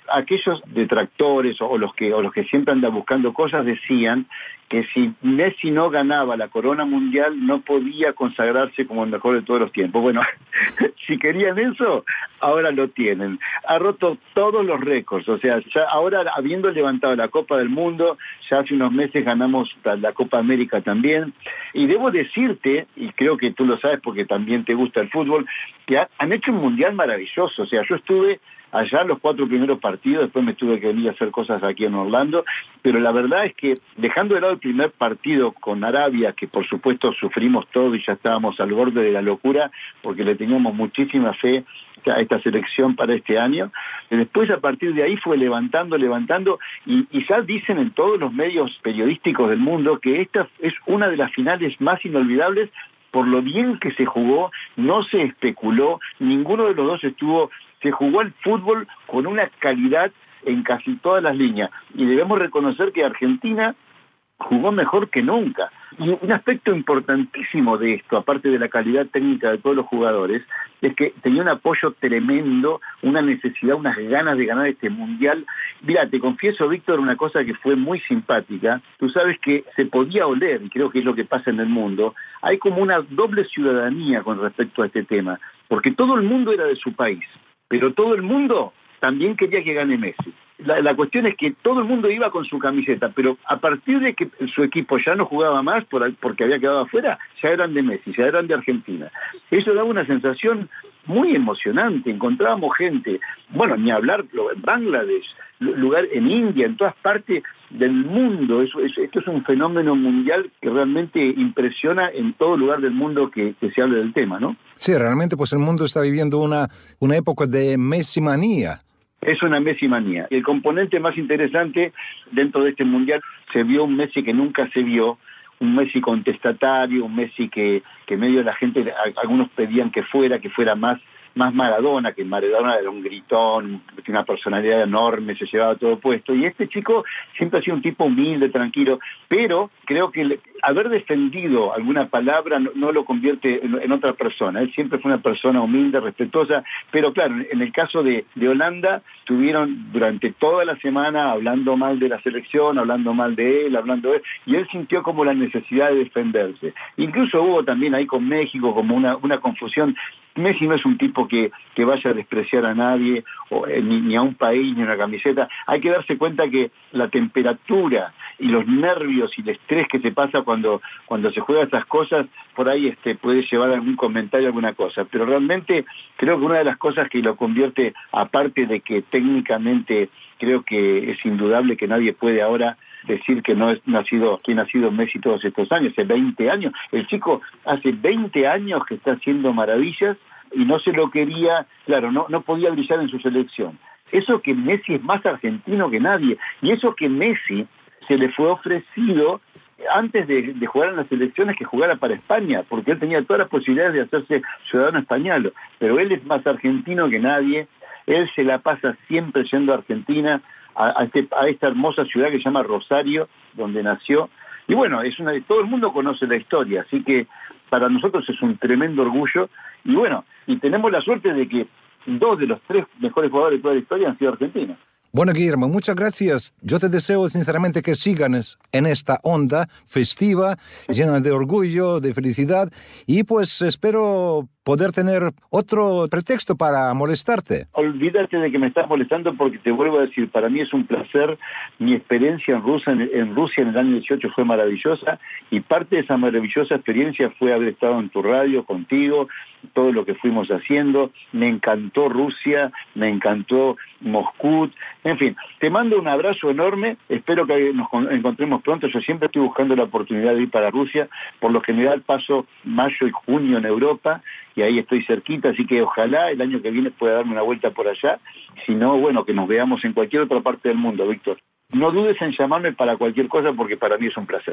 aquellos detractores o los que o los que siempre andan buscando cosas decían que si Messi no ganaba la corona mundial no podía consagrarse como el mejor de todos los tiempos. Bueno, si querían eso, ahora lo tienen. Ha roto todos los récords, o sea, ya ahora habiendo levantado la Copa del Mundo, ya hace unos meses ganamos la, la Copa América también, y debo decirte, y creo que tú lo sabes porque también te gusta el fútbol, que ha, han hecho un mundial maravilloso. O sea, yo estuve allá los cuatro primeros partidos, después me tuve que venir a hacer cosas aquí en Orlando, pero la verdad es que dejando de lado el primer partido con Arabia, que por supuesto sufrimos todo y ya estábamos al borde de la locura, porque le teníamos muchísima fe a esta selección para este año, y después a partir de ahí fue levantando, levantando, y, y ya dicen en todos los medios periodísticos del mundo que esta es una de las finales más inolvidables por lo bien que se jugó, no se especuló, ninguno de los dos estuvo, se jugó el fútbol con una calidad en casi todas las líneas, y debemos reconocer que Argentina jugó mejor que nunca. Y un aspecto importantísimo de esto, aparte de la calidad técnica de todos los jugadores, es que tenía un apoyo tremendo, una necesidad, unas ganas de ganar este mundial. Mira, te confieso, Víctor, una cosa que fue muy simpática. Tú sabes que se podía oler, y creo que es lo que pasa en el mundo, hay como una doble ciudadanía con respecto a este tema, porque todo el mundo era de su país, pero todo el mundo también quería que gane Messi. La, la cuestión es que todo el mundo iba con su camiseta, pero a partir de que su equipo ya no jugaba más por, porque había quedado afuera, ya eran de Messi, ya eran de Argentina. Eso daba una sensación muy emocionante. Encontrábamos gente, bueno, ni hablar, en Bangladesh, lugar en India, en todas partes del mundo. Eso, eso, esto es un fenómeno mundial que realmente impresiona en todo lugar del mundo que, que se hable del tema, ¿no? Sí, realmente pues el mundo está viviendo una, una época de Messi manía. Es una Messi manía. El componente más interesante dentro de este mundial, se vio un Messi que nunca se vio, un Messi contestatario, un Messi que, que medio la gente, algunos pedían que fuera, que fuera más, más Maradona, que Maradona era un gritón, una personalidad enorme, se llevaba todo puesto, y este chico siempre ha sido un tipo humilde, tranquilo, pero creo que le, haber defendido alguna palabra no, no lo convierte en, en otra persona. Él siempre fue una persona humilde, respetuosa, pero claro, en el caso de, de Holanda, estuvieron durante toda la semana hablando mal de la selección, hablando mal de él, hablando de él, y él sintió como la necesidad de defenderse. Incluso hubo también ahí con México como una, una confusión. Messi no es un tipo que, que vaya a despreciar a nadie, o, eh, ni, ni a un país, ni a una camiseta. Hay que darse cuenta que la temperatura y los nervios y el estrés que se pasa cuando, cuando se juega esas cosas, por ahí este, puede llevar algún comentario, alguna cosa. Pero realmente creo que una de las cosas que lo convierte, aparte de que técnicamente creo que es indudable que nadie puede ahora decir que no es nacido quien ha sido Messi todos estos años, hace veinte años, el chico hace veinte años que está haciendo maravillas y no se lo quería, claro, no, no podía brillar en su selección. Eso que Messi es más argentino que nadie, y eso que Messi se le fue ofrecido antes de, de jugar en las elecciones que jugara para España, porque él tenía todas las posibilidades de hacerse ciudadano español, pero él es más argentino que nadie, él se la pasa siempre yendo a Argentina, a, a, este, a esta hermosa ciudad que se llama Rosario, donde nació, y bueno, es una, todo el mundo conoce la historia, así que para nosotros es un tremendo orgullo, y bueno, y tenemos la suerte de que dos de los tres mejores jugadores de toda la historia han sido argentinos. Bueno, Guillermo, muchas gracias. Yo te deseo sinceramente que sigan en esta onda festiva, llena de orgullo, de felicidad, y pues espero poder tener otro pretexto para molestarte. Olvídate de que me estás molestando porque te vuelvo a decir, para mí es un placer. Mi experiencia en Rusia, en, en Rusia en el año dieciocho fue maravillosa, y parte de esa maravillosa experiencia fue haber estado en tu radio contigo, todo lo que fuimos haciendo. Me encantó Rusia, me encantó Moscú, en fin, te mando un abrazo enorme, espero que nos encontremos pronto. Yo siempre estoy buscando la oportunidad de ir para Rusia, por lo general paso mayo y junio en Europa, y ahí estoy cerquita, así que ojalá el año que viene pueda darme una vuelta por allá, si no, bueno, que nos veamos en cualquier otra parte del mundo, Víctor. No dudes en llamarme para cualquier cosa, porque para mí es un placer.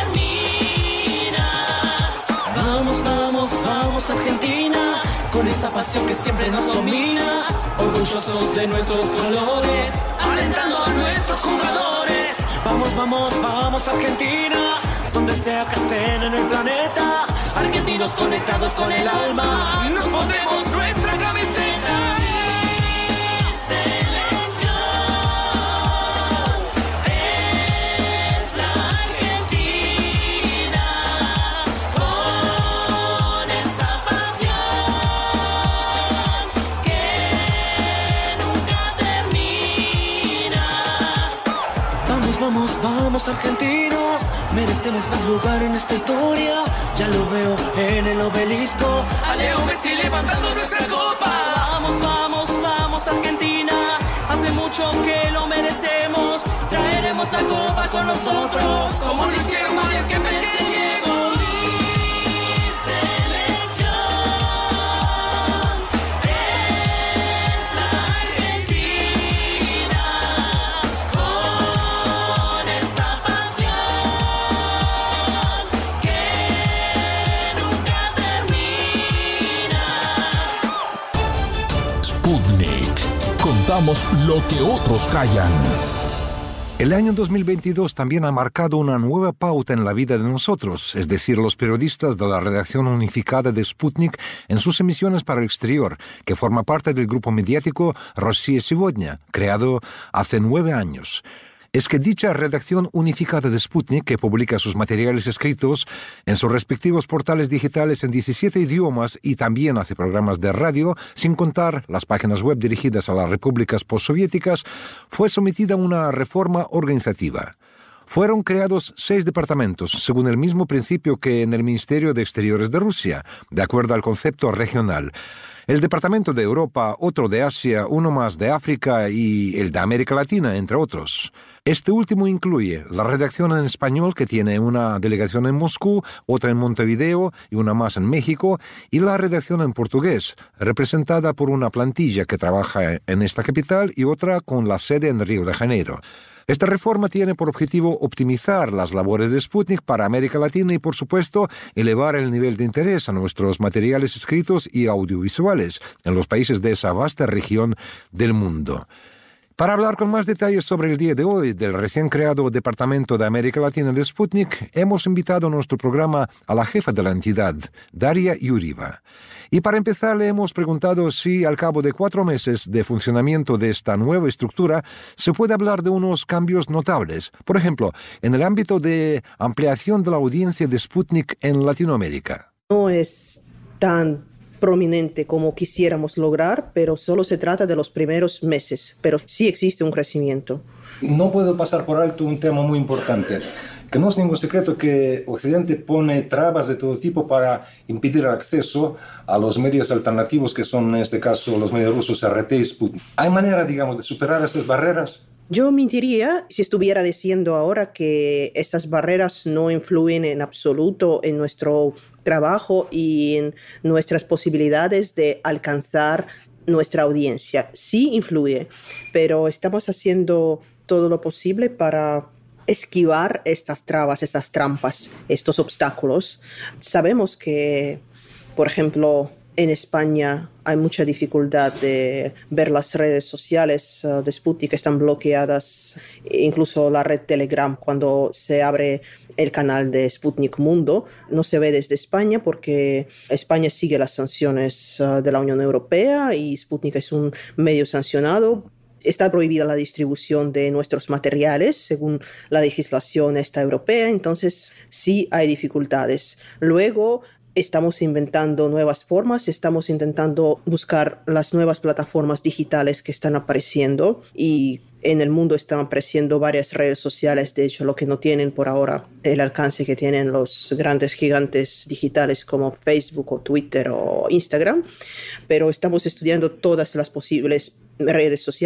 Argentina, con esa pasión que siempre nos domina, orgullosos de nuestros colores, alentando a nuestros jugadores. Vamos, vamos, vamos Argentina, donde sea que estén en el planeta, argentinos conectados con el alma, nos pondremos nuestra camiseta. Vamos, vamos argentinos, merecemos más lugar en esta historia. Ya lo veo en el obelisco, a Leo Messi levantando nuestra copa. Vamos, vamos, vamos Argentina, hace mucho que lo merecemos. Traeremos la copa con nosotros, como lo hicieron Mario Kempes y Diego. Contamos lo que otros callan. El año dos mil veintidós también ha marcado una nueva pauta en la vida de nosotros, es decir, los periodistas de la redacción unificada de Sputnik en sus emisiones para el exterior, que forma parte del grupo mediático Россия сегодня, creado hace nueve años. Es que dicha redacción unificada de Sputnik, que publica sus materiales escritos en sus respectivos portales digitales en diecisiete idiomas y también hace programas de radio, sin contar las páginas web dirigidas a las repúblicas postsoviéticas, fue sometida a una reforma organizativa. Fueron creados seis departamentos, según el mismo principio que en el Ministerio de Exteriores de Rusia, de acuerdo al concepto regional. El departamento de Europa, otro de Asia, uno más de África y el de América Latina, entre otros. Este último incluye la redacción en español, que tiene una delegación en Moscú, otra en Montevideo y una más en México, y la redacción en portugués, representada por una plantilla que trabaja en esta capital y otra con la sede en Río de Janeiro. Esta reforma tiene por objetivo optimizar las labores de Sputnik para América Latina y, por supuesto, elevar el nivel de interés a nuestros materiales escritos y audiovisuales en los países de esa vasta región del mundo. Para hablar con más detalles sobre el día de hoy del recién creado Departamento de América Latina de Sputnik, hemos invitado a nuestro programa a la jefa de la entidad, Daria Yurieva. Y para empezar le hemos preguntado si al cabo de cuatro meses de funcionamiento de esta nueva estructura se puede hablar de unos cambios notables, por ejemplo, en el ámbito de ampliación de la audiencia de Sputnik en Latinoamérica. No es tan prominente como quisiéramos lograr, pero solo se trata de los primeros meses, pero sí existe un crecimiento. No puedo pasar por alto un tema muy importante, que no es ningún secreto que Occidente pone trabas de todo tipo para impedir el acceso a los medios alternativos, que son en este caso los medios rusos R T y Sputnik. ¿Hay manera, digamos, de superar estas barreras? Yo mentiría si estuviera diciendo ahora que estas barreras no influyen en absoluto en nuestro trabajo y en nuestras posibilidades de alcanzar nuestra audiencia. Sí influye, pero estamos haciendo todo lo posible para esquivar estas trabas, estas trampas, estos obstáculos. Sabemos que, por ejemplo, en España hay mucha dificultad de ver las redes sociales uh, de Sputnik, que están bloqueadas, incluso la red Telegram. Cuando se abre el canal de Sputnik Mundo, no se ve desde España porque España sigue las sanciones uh, de la Unión Europea y Sputnik es un medio sancionado. Está prohibida la distribución de nuestros materiales según la legislación esta europea, entonces sí hay dificultades. Luego, estamos inventando nuevas formas, estamos intentando buscar las nuevas plataformas digitales que están apareciendo y en el mundo están apareciendo varias redes sociales, de hecho lo que no tienen por ahora el alcance que tienen los grandes gigantes digitales como Facebook o Twitter o Instagram, pero estamos estudiando todas las posibles redes sociales,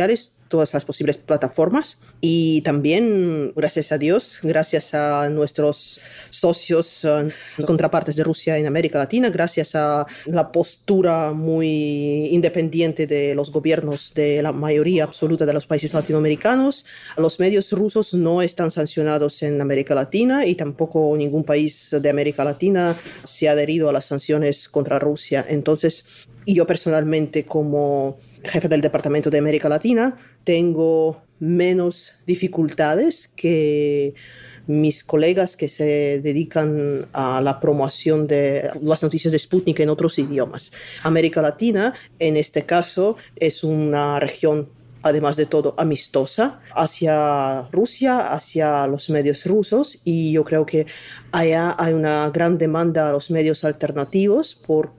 todas las posibles plataformas. Y también, gracias a Dios, gracias a nuestros socios, uh, contrapartes de Rusia en América Latina, gracias a la postura muy independiente de los gobiernos de la mayoría absoluta de los países latinoamericanos, los medios rusos no están sancionados en América Latina y tampoco ningún país de América Latina se ha adherido a las sanciones contra Rusia. Entonces, yo personalmente, como jefe del Departamento de América Latina, tengo menos dificultades que mis colegas que se dedican a la promoción de las noticias de Sputnik en otros idiomas. América Latina, en este caso, es una región, además de todo, amistosa hacia Rusia, hacia los medios rusos, y yo creo que allá hay una gran demanda a los medios alternativos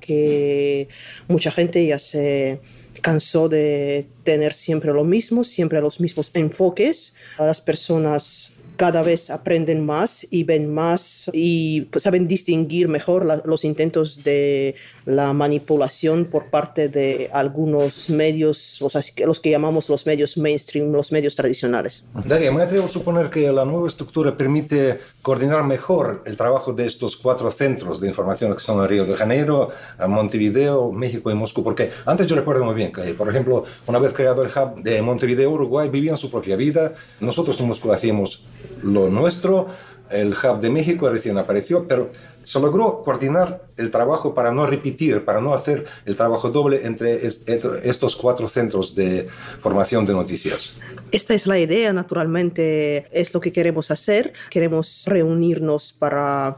porque mucha gente ya se cansó de tener siempre lo mismo, siempre los mismos enfoques. Las personas cada vez aprenden más y ven más y pues, saben distinguir mejor la, los intentos de la manipulación por parte de algunos medios, los, los que llamamos los medios mainstream, los medios tradicionales. Daria, me atrevo a suponer que la nueva estructura permite coordinar mejor el trabajo de estos cuatro centros de información que son Río de Janeiro, Montevideo, México y Moscú, porque antes yo recuerdo muy bien que, por ejemplo, una vez creado el hub de Montevideo, Uruguay, vivían su propia vida, nosotros en Moscú hacíamos lo nuestro, el hub de México recién apareció, pero se logró coordinar el trabajo para no repetir, para no hacer el trabajo doble entre estos cuatro centros de formación de noticias. Esta es la idea, naturalmente, es lo que queremos hacer. Queremos reunirnos para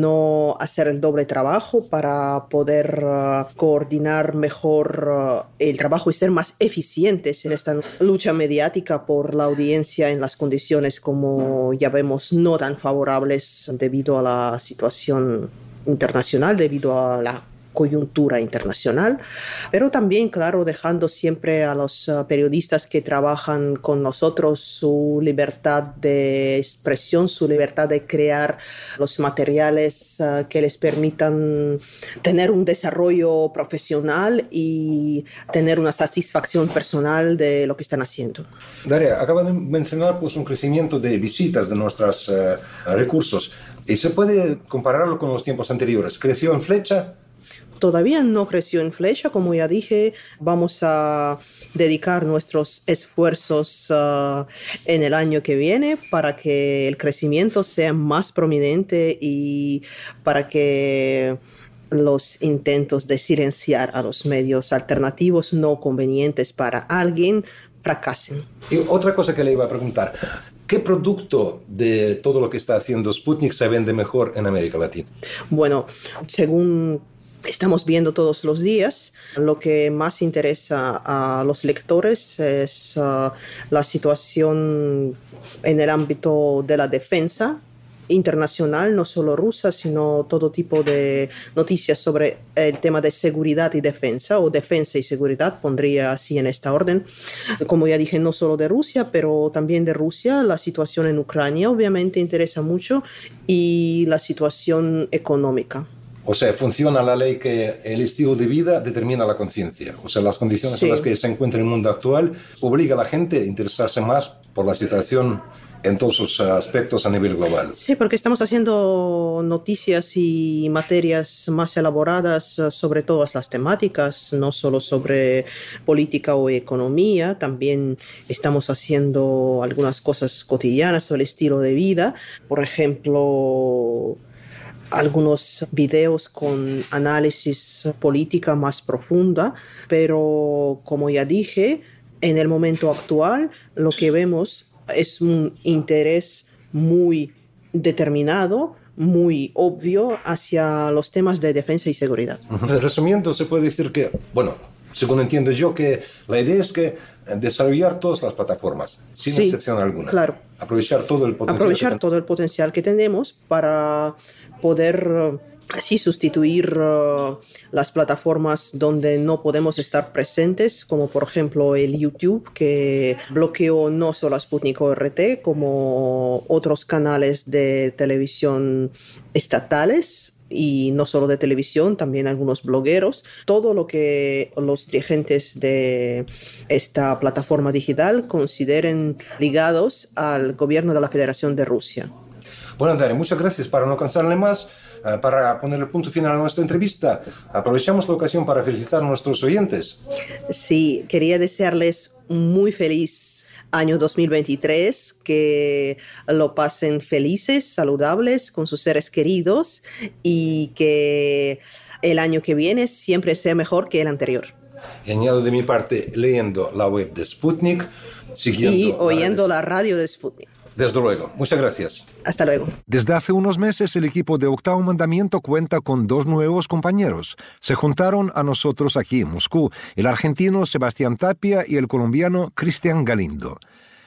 no hacer el doble trabajo, para poder uh, coordinar mejor uh, el trabajo y ser más eficientes en esta lucha mediática por la audiencia en las condiciones, como ya vemos, no tan favorables debido a la situación internacional, debido a la coyuntura internacional, pero también, claro, dejando siempre a los uh, periodistas que trabajan con nosotros su libertad de expresión, su libertad de crear los materiales uh, que les permitan tener un desarrollo profesional y tener una satisfacción personal de lo que están haciendo. Daria, acaba de mencionar pues, un crecimiento de visitas de nuestros uh, recursos. ¿Y se puede compararlo con los tiempos anteriores? ¿Creció en flecha? Todavía no creció en flecha, como ya dije, vamos a dedicar nuestros esfuerzos uh, en el año que viene para que el crecimiento sea más prominente y para que los intentos de silenciar a los medios alternativos no convenientes para alguien fracasen. Y otra cosa que le iba a preguntar, ¿qué producto de todo lo que está haciendo Sputnik se vende mejor en América Latina? Bueno, según estamos viendo todos los días, lo que más interesa a los lectores es uh, la situación en el ámbito de la defensa internacional, no solo rusa, sino todo tipo de noticias sobre el tema de seguridad y defensa, o defensa y seguridad, pondría así en esta orden. Como ya dije, no solo de Rusia, pero también de Rusia. La situación en Ucrania obviamente interesa mucho y la situación económica. O sea, funciona la ley que el estilo de vida determina la conciencia. O sea, las condiciones sí. en las que se encuentra el mundo actual obliga a la gente a interesarse más por la situación en todos sus aspectos a nivel global. Sí, porque estamos haciendo noticias y materias más elaboradas sobre todas las temáticas, no solo sobre política o economía, también estamos haciendo algunas cosas cotidianas sobre el estilo de vida. Por ejemplo, algunos videos con análisis política más profunda, pero como ya dije, en el momento actual lo que vemos es un interés muy determinado, muy obvio hacia los temas de defensa y seguridad. Resumiendo, se puede decir que, bueno, según entiendo yo, que la idea es que desarrollar todas las plataformas, sin sí, excepción alguna. Claro. Aprovechar todo el potencial. Aprovechar que todo el potencial que tenemos para poder así sustituir uh, las plataformas donde no podemos estar presentes, como por ejemplo el YouTube, que bloqueó no solo a Sputnik O R T, como otros canales de televisión estatales y no solo de televisión, también algunos blogueros, todo lo que los dirigentes de esta plataforma digital consideren ligados al gobierno de la Federación de Rusia. Bueno, Daria, muchas gracias. Para no cansarle más, uh, para poner el punto final a nuestra entrevista, aprovechamos la ocasión para felicitar a nuestros oyentes. Sí, quería desearles un muy feliz año dos mil veintitrés, que lo pasen felices, saludables con sus seres queridos y que el año que viene siempre sea mejor que el anterior. Y añado de mi parte leyendo la web de Sputnik, siguiendo y oyendo la, la radio de Sputnik. Desde luego. Muchas gracias. Hasta luego. Desde hace unos meses el equipo de Octavo Mandamiento cuenta con dos nuevos compañeros. Se juntaron a nosotros aquí en Moscú, el argentino Sebastián Tapia y el colombiano Cristian Galindo.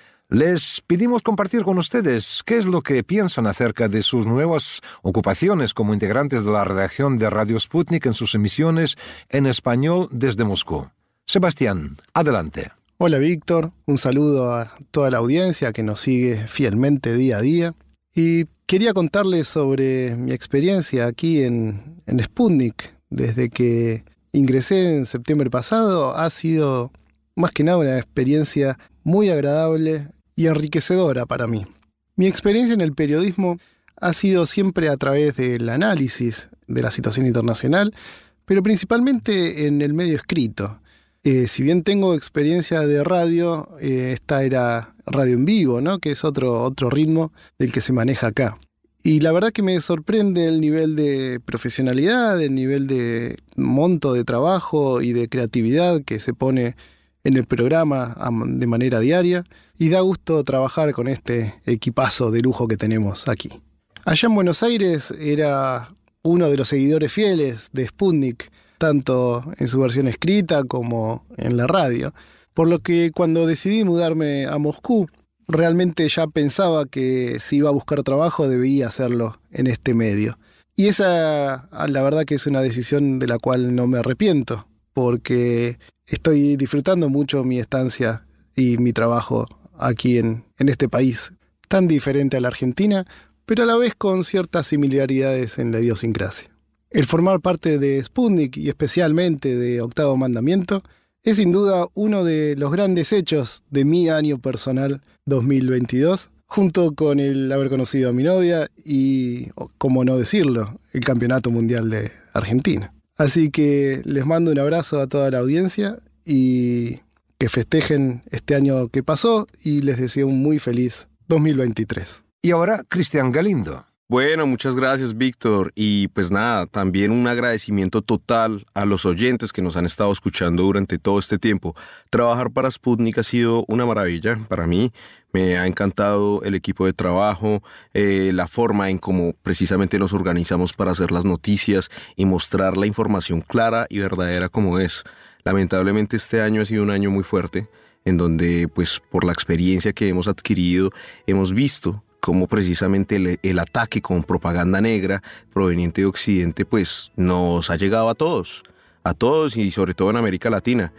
Les pedimos compartir con ustedes qué es lo que piensan acerca de sus nuevas ocupaciones como integrantes de la redacción de Radio Sputnik en sus emisiones en español desde Moscú. Sebastián, adelante. Hola Víctor, un saludo a toda la audiencia que nos sigue fielmente día a día. Y quería contarles sobre mi experiencia aquí en, en Sputnik. Desde que ingresé en septiembre pasado ha sido más que nada una experiencia muy agradable y enriquecedora para mí. Mi experiencia en el periodismo ha sido siempre a través del análisis de la situación internacional, pero principalmente en el medio escrito. Eh, si bien tengo experiencia de radio, eh, esta era radio en vivo, ¿no? Que es otro, otro ritmo del que se maneja acá. Y la verdad que me sorprende el nivel de profesionalidad, el nivel de monto de trabajo y de creatividad que se pone en el programa de manera diaria, y da gusto trabajar con este equipazo de lujo que tenemos aquí. Allá en Buenos Aires era uno de los seguidores fieles de Sputnik, tanto en su versión escrita como en la radio, por lo que cuando decidí mudarme a Moscú, realmente ya pensaba que si iba a buscar trabajo debía hacerlo en este medio. Y esa, la verdad que es una decisión de la cual no me arrepiento, porque estoy disfrutando mucho mi estancia y mi trabajo aquí en, en este país, tan diferente a la Argentina, pero a la vez con ciertas similaridades en la idiosincrasia. El formar parte de Sputnik y especialmente de Octavo Mandamiento es sin duda uno de los grandes hechos de mi año personal dos mil veintidós, junto con el haber conocido a mi novia y, como no decirlo, el Campeonato Mundial de Argentina. Así que les mando un abrazo a toda la audiencia y que festejen este año que pasó y les deseo un muy feliz dos mil veintitrés. Y ahora, Cristian Galindo. Bueno, muchas gracias, Víctor. Y pues nada, también un agradecimiento total a los oyentes que nos han estado escuchando durante todo este tiempo. Trabajar para Sputnik ha sido una maravilla para mí. Me ha encantado el equipo de trabajo, eh, la forma en cómo precisamente nos organizamos para hacer las noticias y mostrar la información clara y verdadera como es. Lamentablemente este año ha sido un año muy fuerte, en donde pues por la experiencia que hemos adquirido hemos visto cómo precisamente el, el ataque con propaganda negra proveniente de Occidente pues nos ha llegado a todos, a todos y sobre todo en América Latina.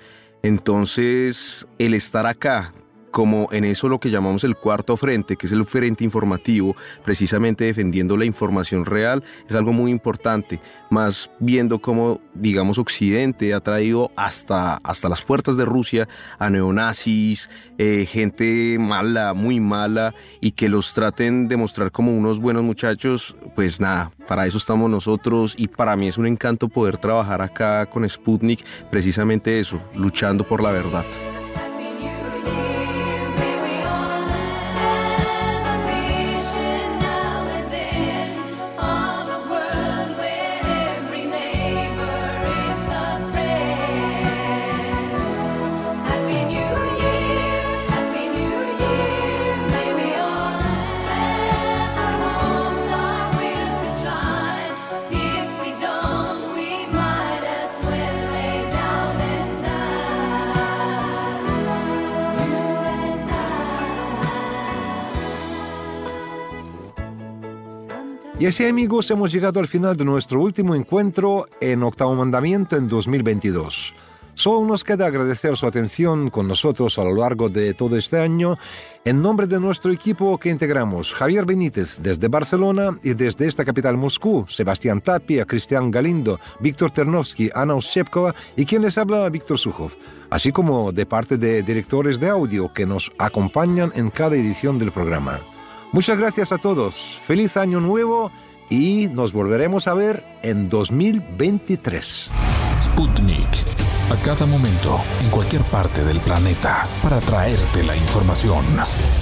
Entonces el estar acá como en eso lo que llamamos el cuarto frente, que es el frente informativo, precisamente defendiendo la información real, es algo muy importante, más viendo cómo, digamos, Occidente ha traído hasta, hasta las puertas de Rusia a neonazis, eh, gente mala, muy mala, y que los traten de mostrar como unos buenos muchachos. Pues nada, para eso estamos nosotros, y para mí es un encanto poder trabajar acá con Sputnik, precisamente eso, luchando por la verdad. Y así, amigos, hemos llegado al final de nuestro último encuentro en Octavo Mandamiento en dos mil veintidós. Solo nos queda agradecer su atención con nosotros a lo largo de todo este año. En nombre de nuestro equipo que integramos, Javier Benítez desde Barcelona y desde esta capital Moscú, Sebastián Tapia, Cristian Galindo, Víctor Ternovsky, Ana Oshchepkova y quien les habla, Víctor Sukhov, así como de parte de directores de audio que nos acompañan en cada edición del programa. Muchas gracias a todos, feliz año nuevo y nos volveremos a ver en dos mil veintitrés. Sputnik. A cada momento, en cualquier parte del planeta, para traerte la información.